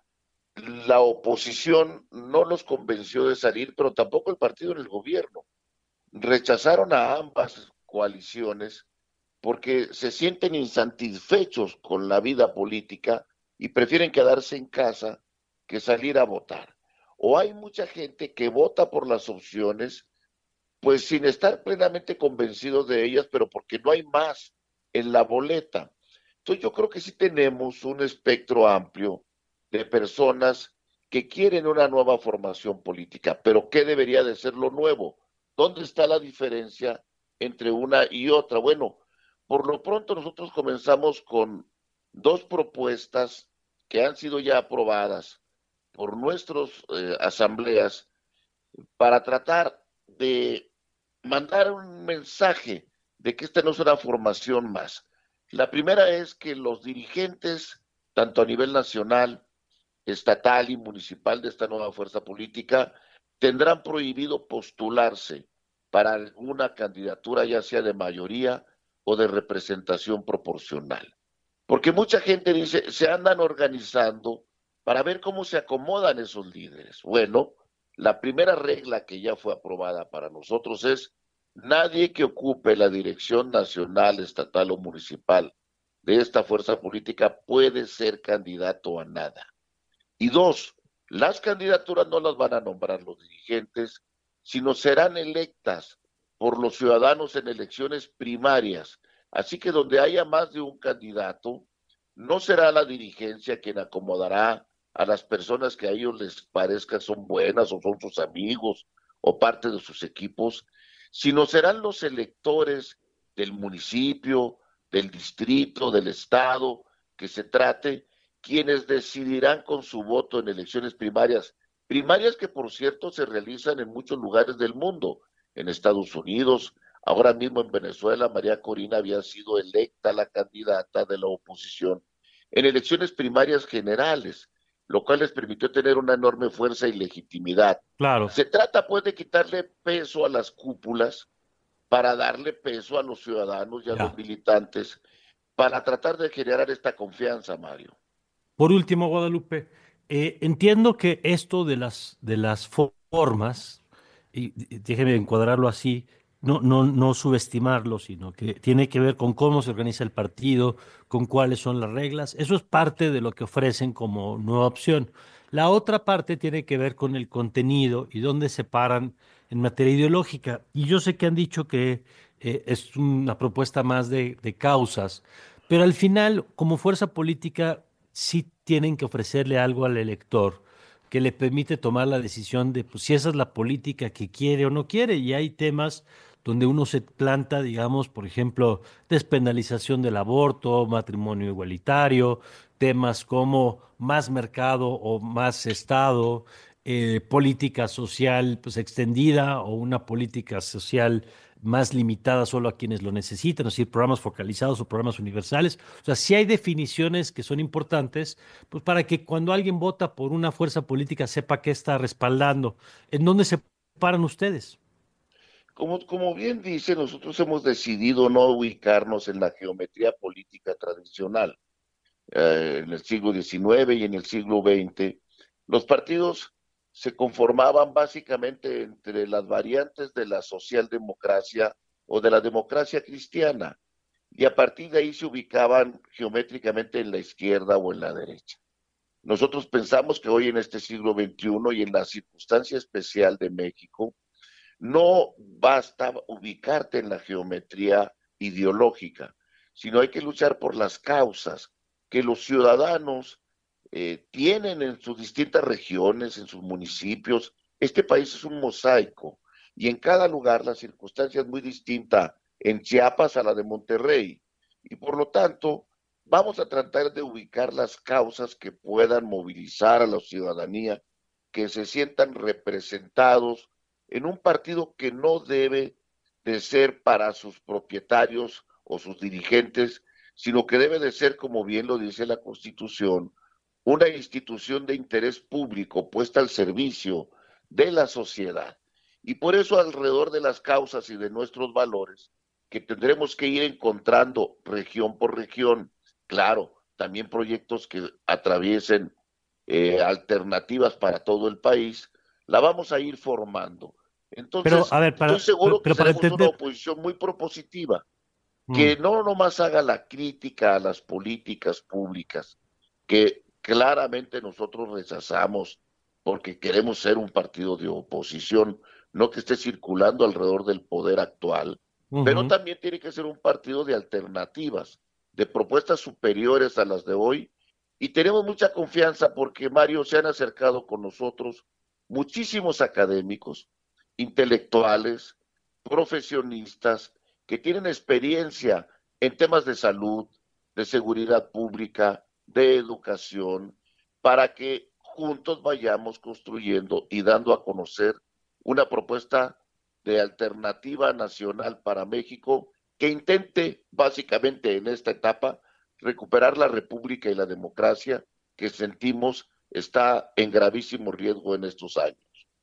la oposición no los convenció de salir, pero tampoco el partido en el gobierno. Rechazaron a ambas coaliciones porque se sienten insatisfechos con la vida política y prefieren quedarse en casa que salir a votar. O hay mucha gente que vota por las opciones, pues sin estar plenamente convencidos de ellas, pero porque no hay más en la boleta. Entonces yo creo que sí tenemos un espectro amplio de personas que quieren una nueva formación política, pero ¿qué debería de ser lo nuevo? ¿Dónde está la diferencia entre una y otra? Bueno, por lo pronto nosotros comenzamos con dos propuestas que han sido ya aprobadas por nuestras eh, asambleas para tratar de mandar un mensaje de que esta no es una formación más. La primera es que los dirigentes, tanto a nivel nacional, estatal y municipal de esta nueva fuerza política, tendrán prohibido postularse para alguna candidatura, ya sea de mayoría o de representación proporcional. Porque mucha gente dice, se andan organizando para ver cómo se acomodan esos líderes. Bueno, la primera regla que ya fue aprobada para nosotros es: nadie que ocupe la dirección nacional, estatal o municipal de esta fuerza política puede ser candidato a nada. Y dos, las candidaturas no las van a nombrar los dirigentes, sino serán electas por los ciudadanos en elecciones primarias. Así que donde haya más de un candidato, no será la dirigencia quien acomodará a las personas que a ellos les parezca son buenas o son sus amigos o parte de sus equipos, sino serán los electores del municipio, del distrito, del estado, que se trate, quienes decidirán con su voto en elecciones primarias. Primarias que, por cierto, se realizan en muchos lugares del mundo, en Estados Unidos. Ahora mismo en Venezuela, María Corina había sido electa la candidata de la oposición en elecciones primarias generales, lo cual les permitió tener una enorme fuerza y legitimidad. Claro. Se trata, pues, de quitarle peso a las cúpulas para darle peso a los ciudadanos y a ya. los militantes, para tratar de generar esta confianza, Mario. Por último, Guadalupe, eh, entiendo que esto de las, de las formas, y, y déjeme encuadrarlo así, no, no, no subestimarlo, sino que tiene que ver con cómo se organiza el partido, con cuáles son las reglas. Eso es parte de lo que ofrecen como nueva opción. La otra parte tiene que ver con el contenido y dónde se paran en materia ideológica. Y yo sé que han dicho que eh, es una propuesta más de, de causas, pero al final, como fuerza política, sí tienen que ofrecerle algo al elector que le permite tomar la decisión de pues, si esa es la política que quiere o no quiere. Y hay temas donde uno se planta, digamos, por ejemplo, despenalización del aborto, matrimonio igualitario, temas como más mercado o más Estado, eh, política social pues, extendida o una política social más limitada solo a quienes lo necesitan, es decir, programas focalizados o programas universales. O sea, sí hay definiciones que son importantes, pues para que cuando alguien vota por una fuerza política sepa qué está respaldando. ¿En dónde se paran ustedes? Como, como bien dice, nosotros hemos decidido no ubicarnos en la geometría política tradicional. Eh, en el siglo diecinueve y en el siglo veinte, los partidos se conformaban básicamente entre las variantes de la socialdemocracia o de la democracia cristiana, y a partir de ahí se ubicaban geométricamente en la izquierda o en la derecha. Nosotros pensamos que hoy en este siglo veintiuno y en la circunstancia especial de México, no basta ubicarte en la geometría ideológica, sino hay que luchar por las causas que los ciudadanos eh, tienen en sus distintas regiones, en sus municipios. Este país es un mosaico y en cada lugar la circunstancia es muy distinta en Chiapas a la de Monterrey. Y por lo tanto, vamos a tratar de ubicar las causas que puedan movilizar a la ciudadanía, que se sientan representados en un partido que no debe de ser para sus propietarios o sus dirigentes, sino que debe de ser, como bien lo dice la Constitución, una institución de interés público puesta al servicio de la sociedad. Y por eso, alrededor de las causas y de nuestros valores, que tendremos que ir encontrando región por región, claro, también proyectos que atraviesen eh, alternativas para todo el país, la vamos a ir formando. Entonces, pero, a ver, para, estoy seguro pero, pero que para seremos entender... una oposición muy propositiva, Mm. que no nomás haga la crítica a las políticas públicas, que claramente nosotros rechazamos porque queremos ser un partido de oposición, no que esté circulando alrededor del poder actual, uh-huh. pero también tiene que ser un partido de alternativas, de propuestas superiores a las de hoy, y tenemos mucha confianza porque, Mario, se han acercado con nosotros muchísimos académicos, intelectuales, profesionistas, que tienen experiencia en temas de salud, de seguridad pública, de educación, para que juntos vayamos construyendo y dando a conocer una propuesta de alternativa nacional para México que intente básicamente en esta etapa recuperar la república y la democracia que sentimos está en gravísimo riesgo en estos años.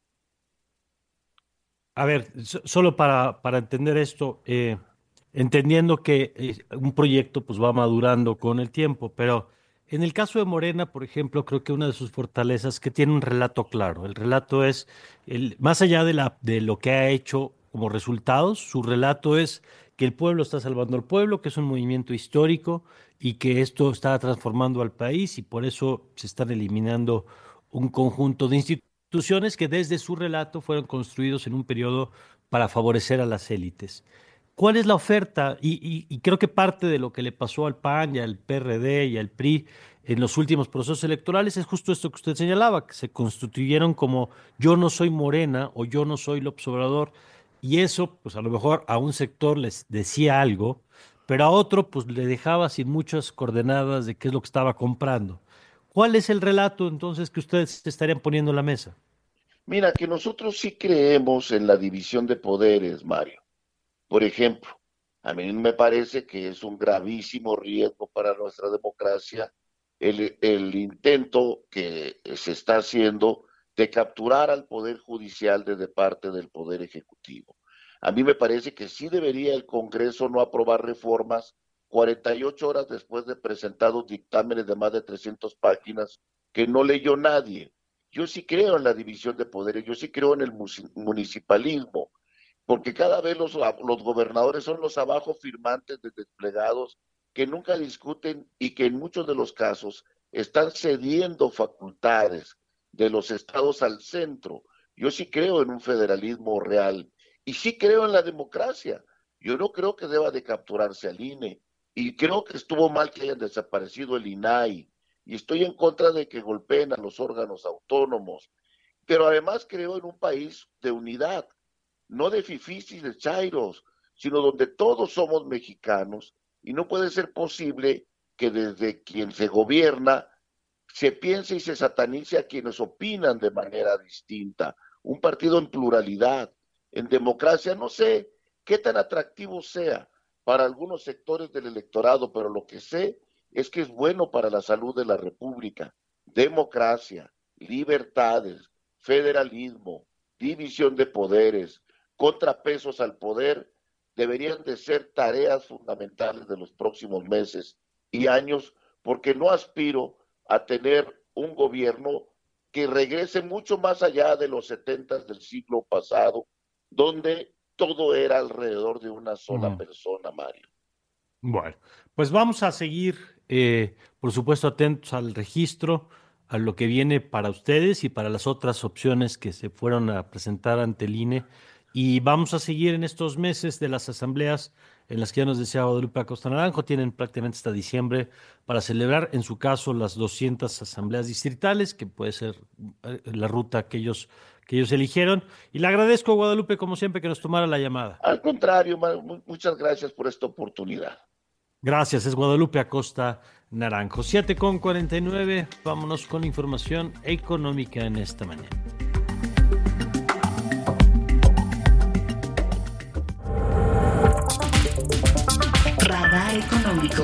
A ver, so, solo para, para entender esto, eh, entendiendo que eh, un proyecto pues va madurando con el tiempo, pero en el caso de Morena, por ejemplo, creo que una de sus fortalezas es que tiene un relato claro. El relato es, el, más allá de, la, de lo que ha hecho como resultados, su relato es que el pueblo está salvando al pueblo, que es un movimiento histórico y que esto está transformando al país y por eso se están eliminando un conjunto de instituciones que desde su relato fueron construidos en un periodo para favorecer a las élites. ¿Cuál es la oferta? Y, y, y creo que parte de lo que le pasó al P A N y al P R D y al P R I en los últimos procesos electorales es justo esto que usted señalaba, que se constituyeron como yo no soy Morena o yo no soy López Obrador, y eso pues a lo mejor a un sector les decía algo, pero a otro pues le dejaba sin muchas coordenadas de qué es lo que estaba comprando. ¿Cuál es el relato entonces que ustedes estarían poniendo en la mesa? Mira, que nosotros sí creemos en la división de poderes, Mario. Por ejemplo, a mí me parece que es un gravísimo riesgo para nuestra democracia el, el intento que se está haciendo de capturar al Poder Judicial desde parte del Poder Ejecutivo. A mí me parece que sí debería el Congreso no aprobar reformas cuarenta y ocho horas después de presentados dictámenes de más de trescientas páginas que no leyó nadie. Yo sí creo en la división de poderes, yo sí creo en el municipalismo, porque cada vez los, los gobernadores son los abajo firmantes de desplegados que nunca discuten y que en muchos de los casos están cediendo facultades de los estados al centro. Yo sí creo en un federalismo real y sí creo en la democracia. Yo no creo que deba de capturarse al I N E y creo que estuvo mal que hayan desaparecido el I N A I y estoy en contra de que golpeen a los órganos autónomos, pero además creo en un país de unidad, no de fifís y de chairos, sino donde todos somos mexicanos y no puede ser posible que desde quien se gobierna se piense y se satanice a quienes opinan de manera distinta. Un partido en pluralidad, en democracia, no sé qué tan atractivo sea para algunos sectores del electorado, pero lo que sé es que es bueno para la salud de la República. Democracia, libertades, federalismo, división de poderes, contrapesos al poder, deberían de ser tareas fundamentales de los próximos meses y años, porque no aspiro a tener un gobierno que regrese mucho más allá de los setentas del siglo pasado, donde todo era alrededor de una sola mm. persona, Mario. Bueno, pues vamos a seguir, eh, por supuesto, atentos al registro, a lo que viene para ustedes y para las otras opciones que se fueron a presentar ante el I N E. Y vamos a seguir en estos meses de las asambleas en las que ya nos decía Guadalupe Acosta Naranjo, tienen prácticamente hasta diciembre para celebrar, en su caso, las doscientas asambleas distritales, que puede ser la ruta que ellos, que ellos eligieron. Y le agradezco a Guadalupe, como siempre, que nos tomara la llamada. Al contrario, muchas gracias por esta oportunidad. Gracias, es Guadalupe Acosta Naranjo. siete con cuarenta y nueve, vámonos con información económica en esta mañana. Radar Económico.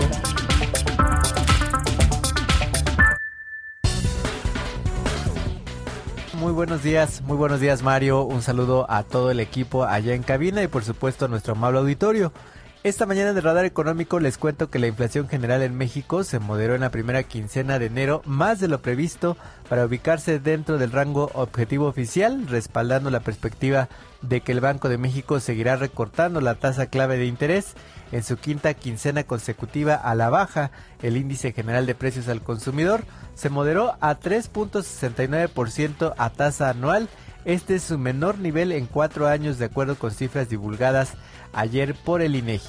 Muy buenos días, muy buenos días Mario, un saludo a todo el equipo allá en cabina y por supuesto a nuestro amable auditorio. Esta mañana de Radar Económico les cuento que la inflación general en México se moderó en la primera quincena de enero más de lo previsto para ubicarse dentro del rango objetivo oficial, respaldando la perspectiva de que el Banco de México seguirá recortando la tasa clave de interés en su quinta quincena consecutiva a la baja. El índice general de precios al consumidor se moderó a tres punto sesenta y nueve por ciento a tasa anual. Este es su menor nivel en cuatro años, de acuerdo con cifras divulgadas ayer por el INEGI.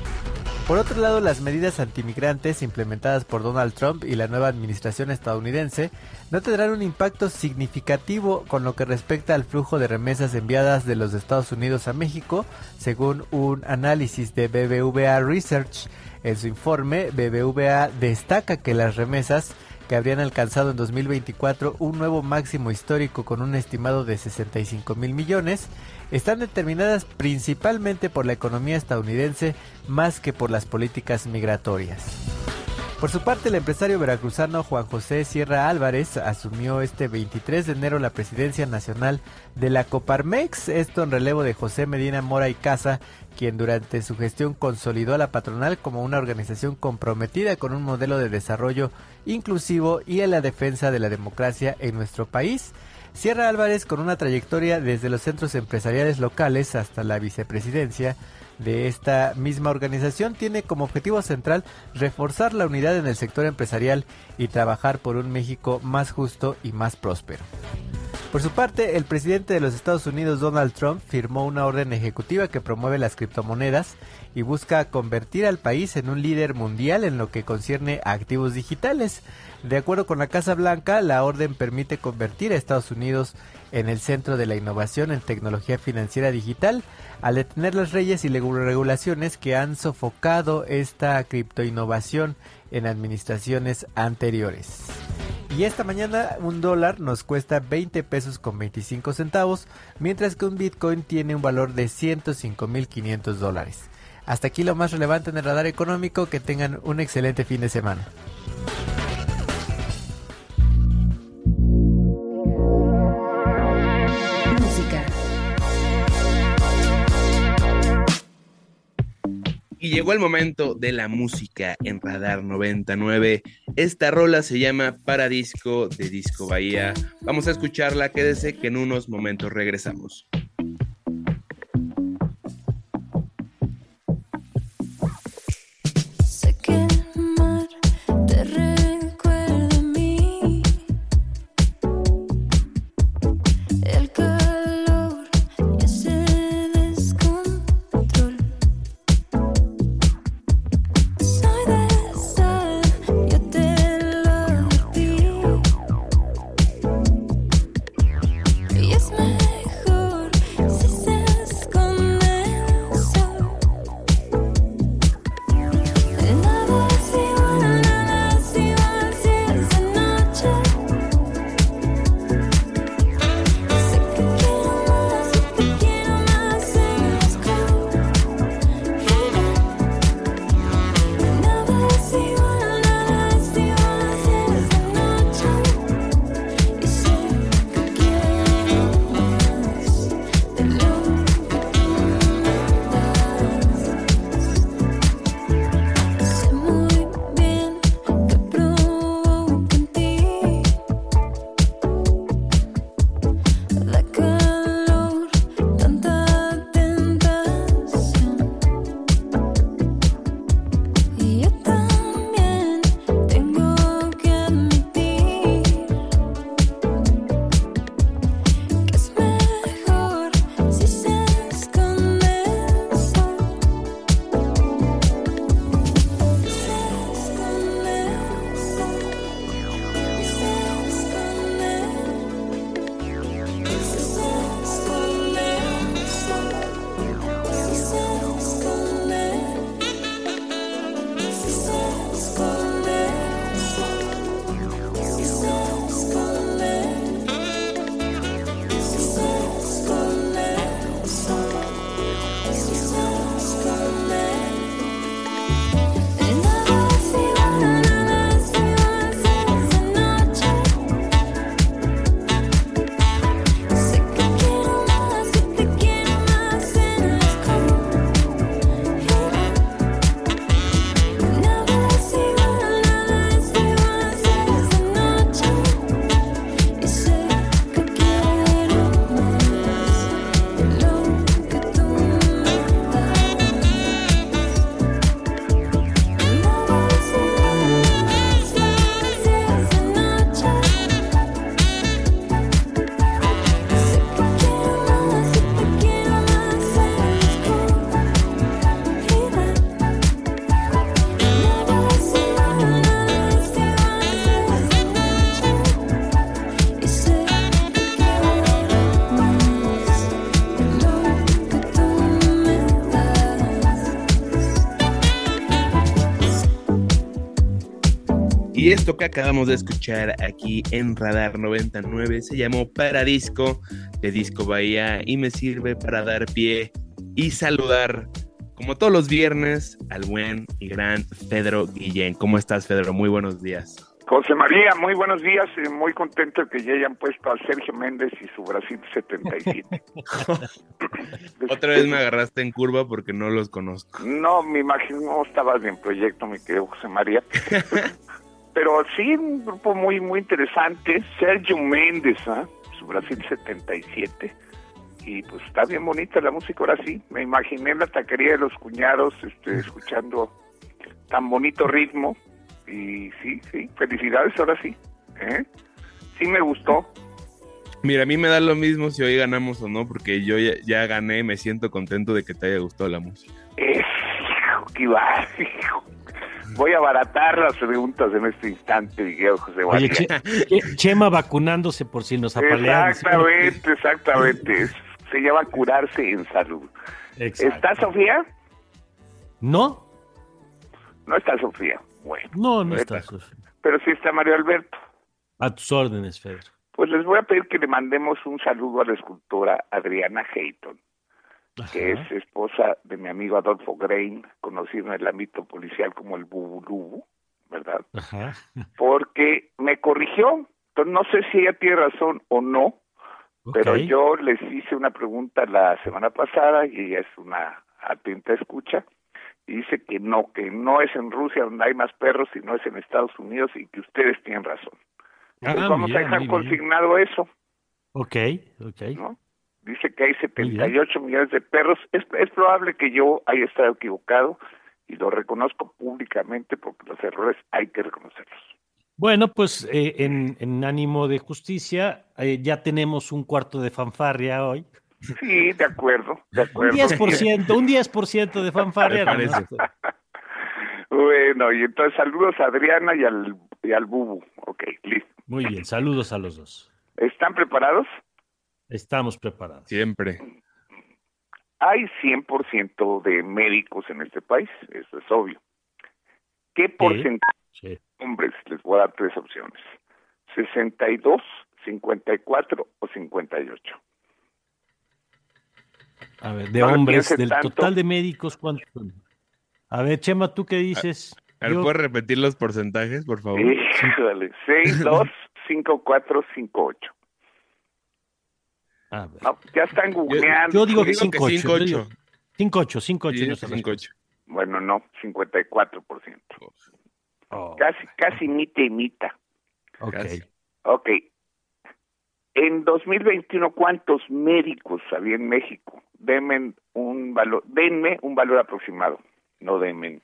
Por otro lado, las medidas antimigrantes implementadas por Donald Trump y la nueva administración estadounidense no tendrán un impacto significativo con lo que respecta al flujo de remesas enviadas de los Estados Unidos a México, según un análisis de B B V A Research. En su informe, B B V A destaca que las remesas, que habrían alcanzado en dos mil veinticuatro un nuevo máximo histórico con un estimado de sesenta y cinco mil millones, están determinadas principalmente por la economía estadounidense más que por las políticas migratorias. Por su parte, el empresario veracruzano Juan José Sierra Álvarez asumió este veintitrés de enero la presidencia nacional de la Coparmex, esto en relevo de José Medina Mora y Casa, quien durante su gestión consolidó a la patronal como una organización comprometida con un modelo de desarrollo inclusivo y en la defensa de la democracia en nuestro país. Sierra Álvarez, con una trayectoria desde los centros empresariales locales hasta la vicepresidencia de esta misma organización, tiene como objetivo central reforzar la unidad en el sector empresarial y trabajar por un México más justo y más próspero. Por su parte, el presidente de los Estados Unidos, Donald Trump, firmó una orden ejecutiva que promueve las criptomonedas y busca convertir al país en un líder mundial en lo que concierne a activos digitales. De acuerdo con la Casa Blanca, la orden permite convertir a Estados Unidos en el centro de la innovación en tecnología financiera digital, al detener las leyes y regulaciones que han sofocado esta criptoinnovación en administraciones anteriores. Y esta mañana un dólar nos cuesta veinte pesos con veinticinco centavos, mientras que un Bitcoin tiene un valor de ciento cinco mil quinientos dólares. Hasta aquí lo más relevante en el radar económico. Que tengan un excelente fin de semana. Y llegó el momento de la música en Radar noventa y nueve. Esta rola se llama Paradisco de Disco Bahía. Vamos a escucharla, quédese que en unos momentos regresamos. Y es mejor Y esto que acabamos de escuchar aquí en Radar noventa y nueve se llamó Paradisco de Disco Bahía y me sirve para dar pie y saludar, como todos los viernes, al buen y gran Fedro Guillén. ¿Cómo estás, Fedro? Muy buenos días. José María, muy buenos días, y muy contento de que ya hayan puesto a Sergio Méndez y su Brasil setenta y siete. Otra vez me agarraste en curva porque no los conozco. No, me imagino, no estabas en proyecto, mi querido José María. Pero sí, un grupo muy, muy interesante. Sergio Méndez, ¿eh? Su Brasil setenta y siete. Y pues está bien bonita la música, ahora sí. Me imaginé en la taquería de los cuñados, este, escuchando tan bonito ritmo. Y sí, sí, felicidades, ahora sí. ¿Eh? Sí me gustó. Mira, a mí me da lo mismo si hoy ganamos o no, porque yo ya, ya gané, me siento contento de que te haya gustado la música. Es, hijo, qué va, hijo. Voy a abaratar las preguntas en este instante, Miguel José María. Oye, Che- Chema vacunándose por si nos apalean. Exactamente, exactamente. Es- Se llama curarse en salud. Exacto. ¿Está Sofía? ¿No? No está Sofía. Bueno. No, no está, Sofía. Pero sí está Mario Alberto. A tus órdenes, Fedro. Pues les voy a pedir que le mandemos un saludo a la escultora Adriana Hayton, que es esposa de mi amigo Adolfo Grein, conocido en el ámbito policial como el Bubulubu, ¿verdad? Ajá. Porque me corrigió. Entonces no sé si ella tiene razón o no, pero Ok. yo les hice una pregunta la semana pasada y ella es una atenta escucha y dice que no, que no es en Rusia donde hay más perros, sino es en Estados Unidos y que ustedes tienen razón. Entonces Ah, vamos mira, a dejar muy bien. consignado eso, Ok, ok. ¿no? Dice que hay setenta y ocho millones de perros. Es, es probable que yo haya estado equivocado y lo reconozco públicamente porque los errores hay que reconocerlos. Bueno, pues eh, en, en ánimo de justicia, eh, ya tenemos un cuarto de fanfarria hoy. Sí, de acuerdo, de Un acuerdo. diez por ciento, un diez por ciento de fanfarria. Me parece. nomás. Bueno, y entonces saludos a Adriana y al, y al Bubu. Ok, listo. Muy bien, saludos a los dos. ¿Están preparados? Estamos preparados. Siempre. Hay cien por ciento de médicos en este país, eso es obvio. ¿Qué porcentaje Sí. de hombres? Les voy a dar tres opciones. ¿sesenta y dos, cincuenta y cuatro o cincuenta y ocho? A ver, de No le hombres, piensen del tanto. total de médicos, ¿cuántos son? A ver, Chema, ¿tú qué dices? A ver, Yo- ¿puedes repetir los porcentajes, por favor? Híjole, seis, dos, cinco, cuatro, cinco, ocho. A ver. No, ya están googleando. Yo digo que Digo que cinco ocho. cinco yo digo- ocho. cinco ocho, cinco ocho. Sí, no se cinco ocho. Bueno, no, cincuenta y cuatro por ciento. Oh, Casi, casi imita, imita. ok. Casi. Ok. En dos mil veintiuno, ¿cuántos médicos había en México? Denme un valor, denme un valor aproximado. No denme.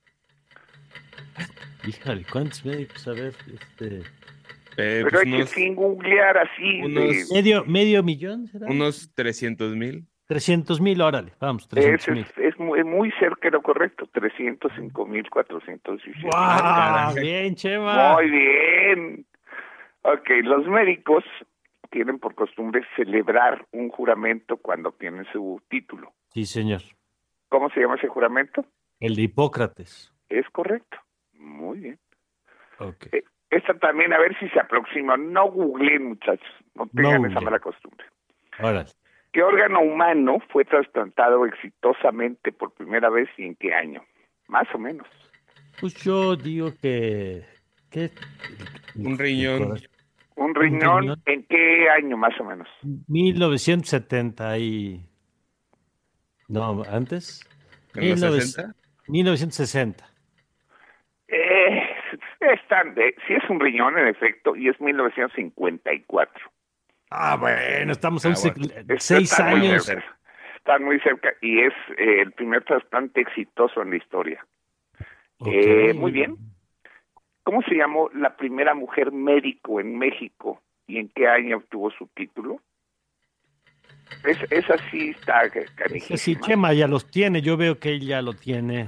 Híjole, ¿cuántos médicos? A ver, este... Eh, Pero pues hay unos, que sin googlear así. de- unos- ¿Medio, medio millón será? unos trescientos mil. trescientos mil, órale, vamos, es, trescientos mil. es, es muy, muy cerca de lo correcto. trescientos cinco mil cuatrocientos diecisiete. ¡Guau! Bien, Chema. Muy bien. Ok, los médicos tienen por costumbre celebrar un juramento cuando obtienen su título. Sí, señor. ¿Cómo se llama ese juramento? El de Hipócrates. Es correcto. Muy bien. Ok. Eh, Esta también, a ver si se aproxima. No googleen, muchachos. No tengan esa googleen. mala costumbre. Órale. ¿Qué órgano humano fue trasplantado exitosamente por primera vez y en qué año? Más o menos. Pues yo digo que... que Un riñón. ¿Un riñón, riñón? en qué año más o menos? mil novecientos setenta y... No, ¿antes? ¿En los mil novecientos sesenta? mil novecientos sesenta. Eh, están de, sí es un riñón, en efecto, y es mil novecientos cincuenta y cuatro. Ah, bueno, estamos a un Ah, sec- bueno. seis Están muy años. cerca. Están muy cerca y es eh, el primer trasplante exitoso en la historia. Ok. Eh, muy bien. ¿Cómo se llamó la primera mujer médico en México y en qué año obtuvo su título? Es, esa sí está Ese sí, canijísima. Chema ya los tiene, yo veo que él ya lo tiene.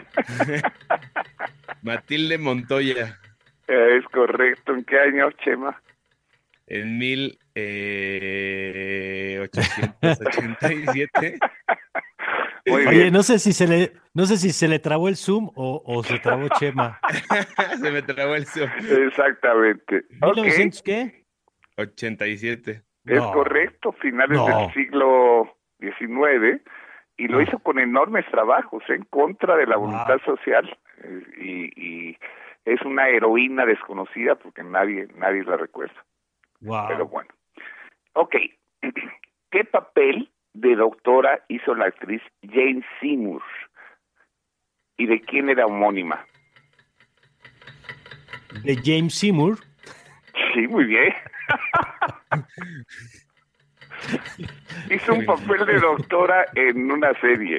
Matilde Montoya. Eh, es correcto. ¿En qué año, Chema? En mil eh, ochocientos ochenta y siete. Muy Oye, bien. no sé si se le, no sé si se le trabó el Zoom o, o se trabó Chema. Se me trabó el Zoom. Exactamente. ¿mil Ok, novecientos qué? ochenta y siete. es No. correcto, finales No. del siglo diecinueve, y lo Ah. hizo con enormes trabajos en contra de la Wow. voluntad social, eh, y, y es una heroína desconocida porque nadie nadie la recuerda. Wow. Pero bueno. Ok, ¿qué papel de doctora hizo la actriz Jane Seymour? ¿Y de quién era homónima? De James Seymour. Sí, muy bien. Hizo un papel de doctora en una serie.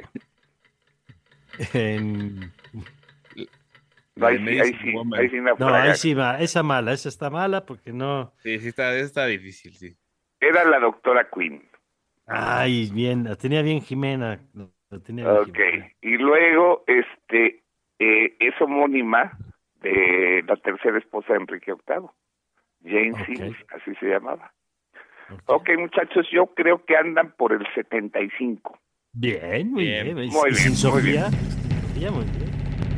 En... No, ahí De sí, ahí Medicine sí, Woman. ahí sí No, naufraga. ahí sí va, esa mala, esa está mala porque no. Sí, sí está, está difícil, sí. Era la doctora Quinn. Ay, bien, la tenía bien Jimena. La tenía bien Ok, Jimena. y luego este eh, es homónima de la tercera esposa de Enrique octavo, Jane Ok. Seymour, así se llamaba. Ok. Ok, muchachos, yo creo que andan por el setenta y cinco. Bien, muy Bien. bien. Muy ¿Y bien, sin muy Sofía? Sofía, muy bien.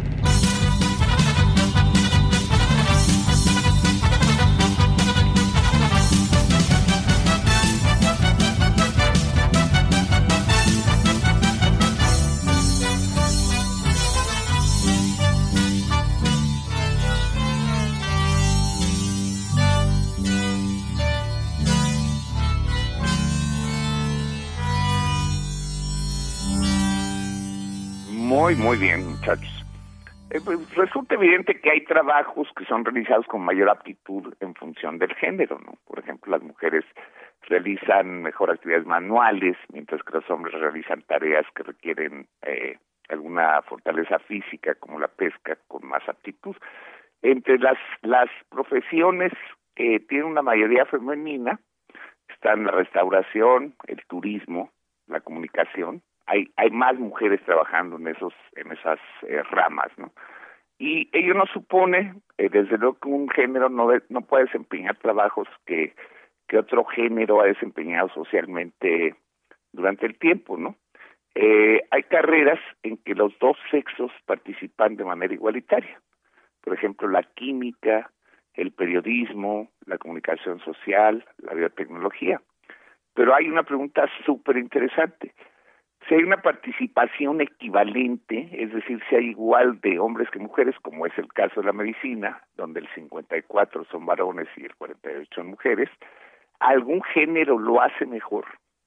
Muy, muy bien, muchachos. Eh, pues, resulta evidente que hay trabajos que son realizados con mayor aptitud en función del género, ¿no? Por ejemplo, las mujeres realizan mejor actividades manuales, mientras que los hombres realizan tareas que requieren eh, alguna fortaleza física, como la pesca, con más aptitud. Entre las, las profesiones que tienen una mayoría femenina están la restauración, el turismo, la comunicación. Hay, hay más mujeres trabajando en esos en esas eh, ramas, ¿no? Y ello no supone, eh, desde luego, que un género no, de, no puede desempeñar trabajos que, que otro género ha desempeñado socialmente durante el tiempo, ¿no? Eh, hay carreras en que los dos sexos participan de manera igualitaria. Por ejemplo, la química, el periodismo, la comunicación social, la biotecnología. Pero hay una pregunta súper interesante. Si hay una participación equivalente, es decir, si hay igual de hombres que mujeres, como es el caso de la medicina, donde el cincuenta y cuatro son varones y el cuarenta y ocho son mujeres, algún género lo hace mejor.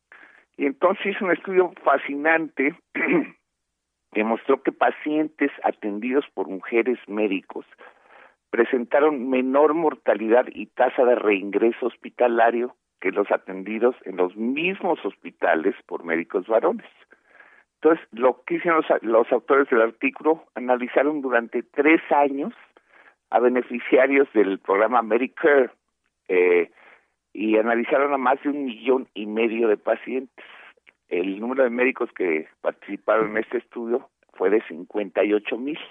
Y entonces hizo un estudio fascinante que mostró que pacientes atendidos por mujeres médicos presentaron menor mortalidad y tasa de reingreso hospitalario que los atendidos en los mismos hospitales por médicos varones. Entonces, lo que hicieron los, los autores del artículo, analizaron durante tres años a beneficiarios del programa Medicare eh, y analizaron a más de un millón y medio de pacientes. El número de médicos que participaron en este estudio fue de cincuenta y ocho mil.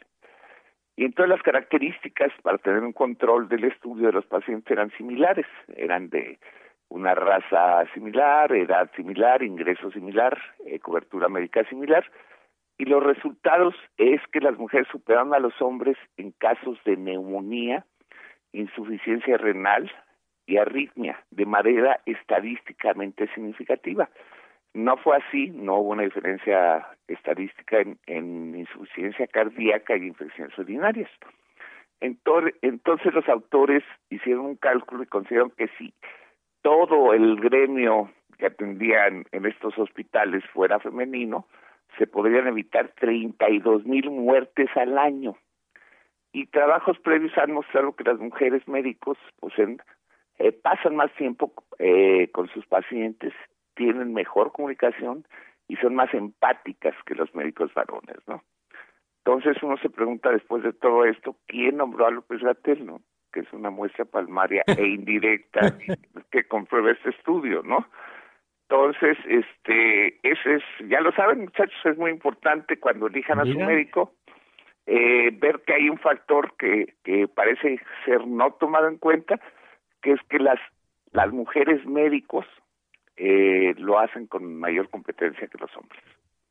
Y entonces las características para tener un control del estudio de los pacientes eran similares, eran de una raza similar, edad similar, ingreso similar, eh, cobertura médica similar, y los resultados es que las mujeres superaron a los hombres en casos de neumonía, insuficiencia renal y arritmia, de manera estadísticamente significativa. No fue así, no hubo una diferencia estadística en, en insuficiencia cardíaca y infecciones urinarias. Entonces, entonces los autores hicieron un cálculo y consideraron que si todo el gremio que atendían en estos hospitales fuera femenino, se podrían evitar treinta y dos mil muertes al año. Y trabajos previos han mostrado que las mujeres médicos pues, en, eh, pasan más tiempo eh, con sus pacientes, tienen mejor comunicación y son más empáticas que los médicos varones, ¿no? Entonces uno se pregunta después de todo esto, ¿quién nombró a López-Gatell, no? Que es una muestra palmaria e indirecta que comprueba este estudio, ¿no? Entonces, este, ese es, ya lo saben, muchachos, es muy importante cuando elijan a su Mira. médico, eh, ver que hay un factor que, que parece ser no tomado en cuenta, que es que las, las mujeres médicos eh, lo hacen con mayor competencia que los hombres.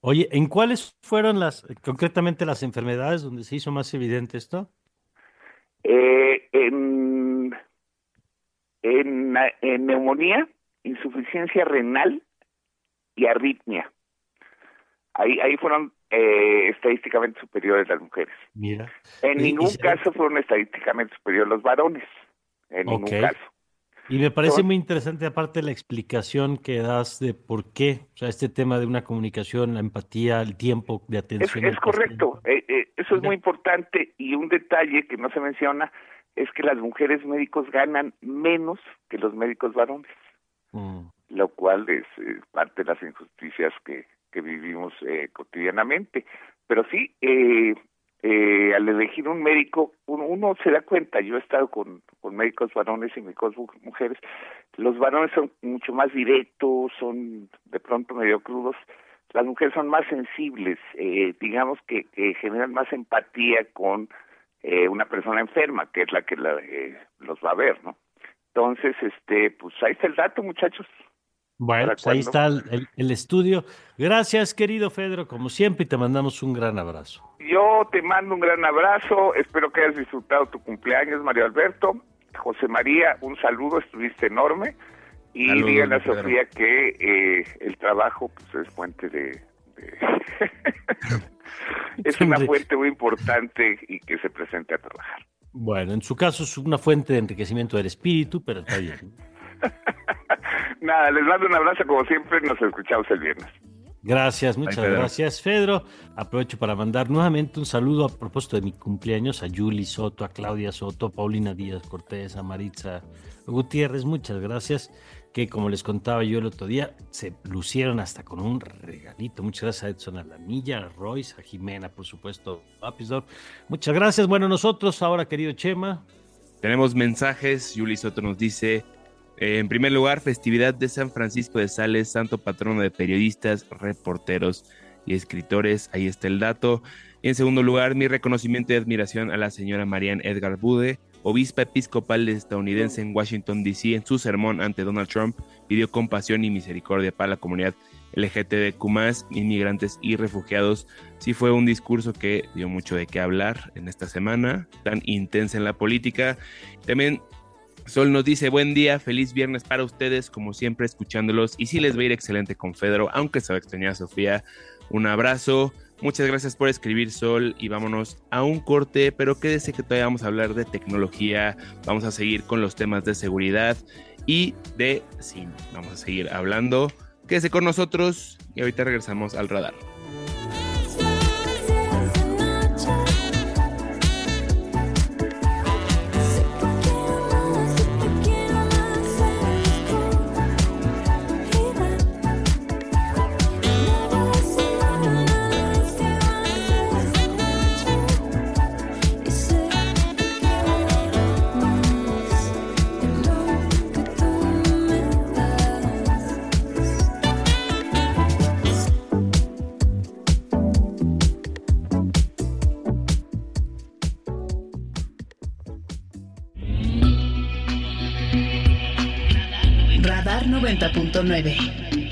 Oye, ¿en cuáles fueron las, concretamente las enfermedades donde se hizo más evidente esto? Eh, en, en, en neumonía, insuficiencia renal y arritmia. Ahí, ahí fueron eh, estadísticamente superiores las mujeres. Mira. En Y- ningún y se- caso fueron estadísticamente superiores los varones. En Ok. ningún caso. Y me parece Son- muy interesante, aparte, la explicación que das de por qué, o sea, este tema de una comunicación, la empatía, el tiempo de Es, atención. es al correcto, eh, eh, eso es muy importante, y un detalle que no se menciona es que las mujeres médicos ganan menos que los médicos varones, paciente. Mm. lo cual es eh, parte de las injusticias que, que vivimos eh, cotidianamente. Pero sí, eh, eh, al elegir un médico, uno, uno se da cuenta, yo he estado con, con médicos varones y médicos mu- mujeres, los varones son mucho más directos, son de pronto medio crudos, las mujeres son más sensibles, eh, digamos que, que generan más empatía con eh, una persona enferma, que es la que la, eh, los va a ver, ¿no? Entonces, este, pues ahí está el dato, muchachos. Bueno, ¿Para pues ahí cuándo? está el, el- el estudio. Gracias, querido Fedro, como siempre, y te mandamos un gran abrazo. Yo te mando un gran abrazo, espero que hayas disfrutado tu cumpleaños, Mario Alberto. José María, un saludo, estuviste enorme. Y Saludos, díganle a Pedro. Sofía que eh, el trabajo pues, es fuente de... de- es una Hombre. fuente muy importante y que se presente a trabajar. Bueno, en su caso es una fuente de enriquecimiento del espíritu, pero está bien. Nada, les mando un abrazo como siempre, nos escuchamos el viernes. Gracias, muchas Pedro. gracias, Fedro. Aprovecho para mandar nuevamente un saludo a propósito de mi cumpleaños a Yuli Soto, a Claudia Soto, a Paulina Díaz Cortés, a Maritza Gutiérrez, muchas gracias, que como les contaba yo el otro día, se lucieron hasta con un regalito. Muchas gracias a Edson Alamilla, a Royce, a Jimena, por supuesto, a Pisdor. Muchas gracias. Bueno, nosotros ahora, querido Chema. Tenemos mensajes. Yuli Soto nos dice: eh, en primer lugar, festividad de San Francisco de Sales, santo patrono de periodistas, reporteros y escritores. Ahí está el dato. Y en segundo lugar, mi reconocimiento y admiración a la señora Marianne Edgar Bude, obispa episcopal estadounidense en Washington, D C. En su sermón ante Donald Trump, pidió compasión y misericordia para la comunidad L G B T Q más, inmigrantes y refugiados. Sí fue un discurso que dio mucho de qué hablar en esta semana, tan intensa en la política. También Sol nos dice: buen día, feliz viernes para ustedes, como siempre escuchándolos, y sí les va a ir excelente con Fedro, aunque se va a extrañar a Sofía. Un abrazo, muchas gracias por escribir, Sol, y vámonos a un corte, pero quédese que todavía vamos a hablar de tecnología, vamos a seguir con los temas de seguridad y de cine, vamos a seguir hablando. Quédese con nosotros y ahorita regresamos al radar. Radar noventa punto nueve.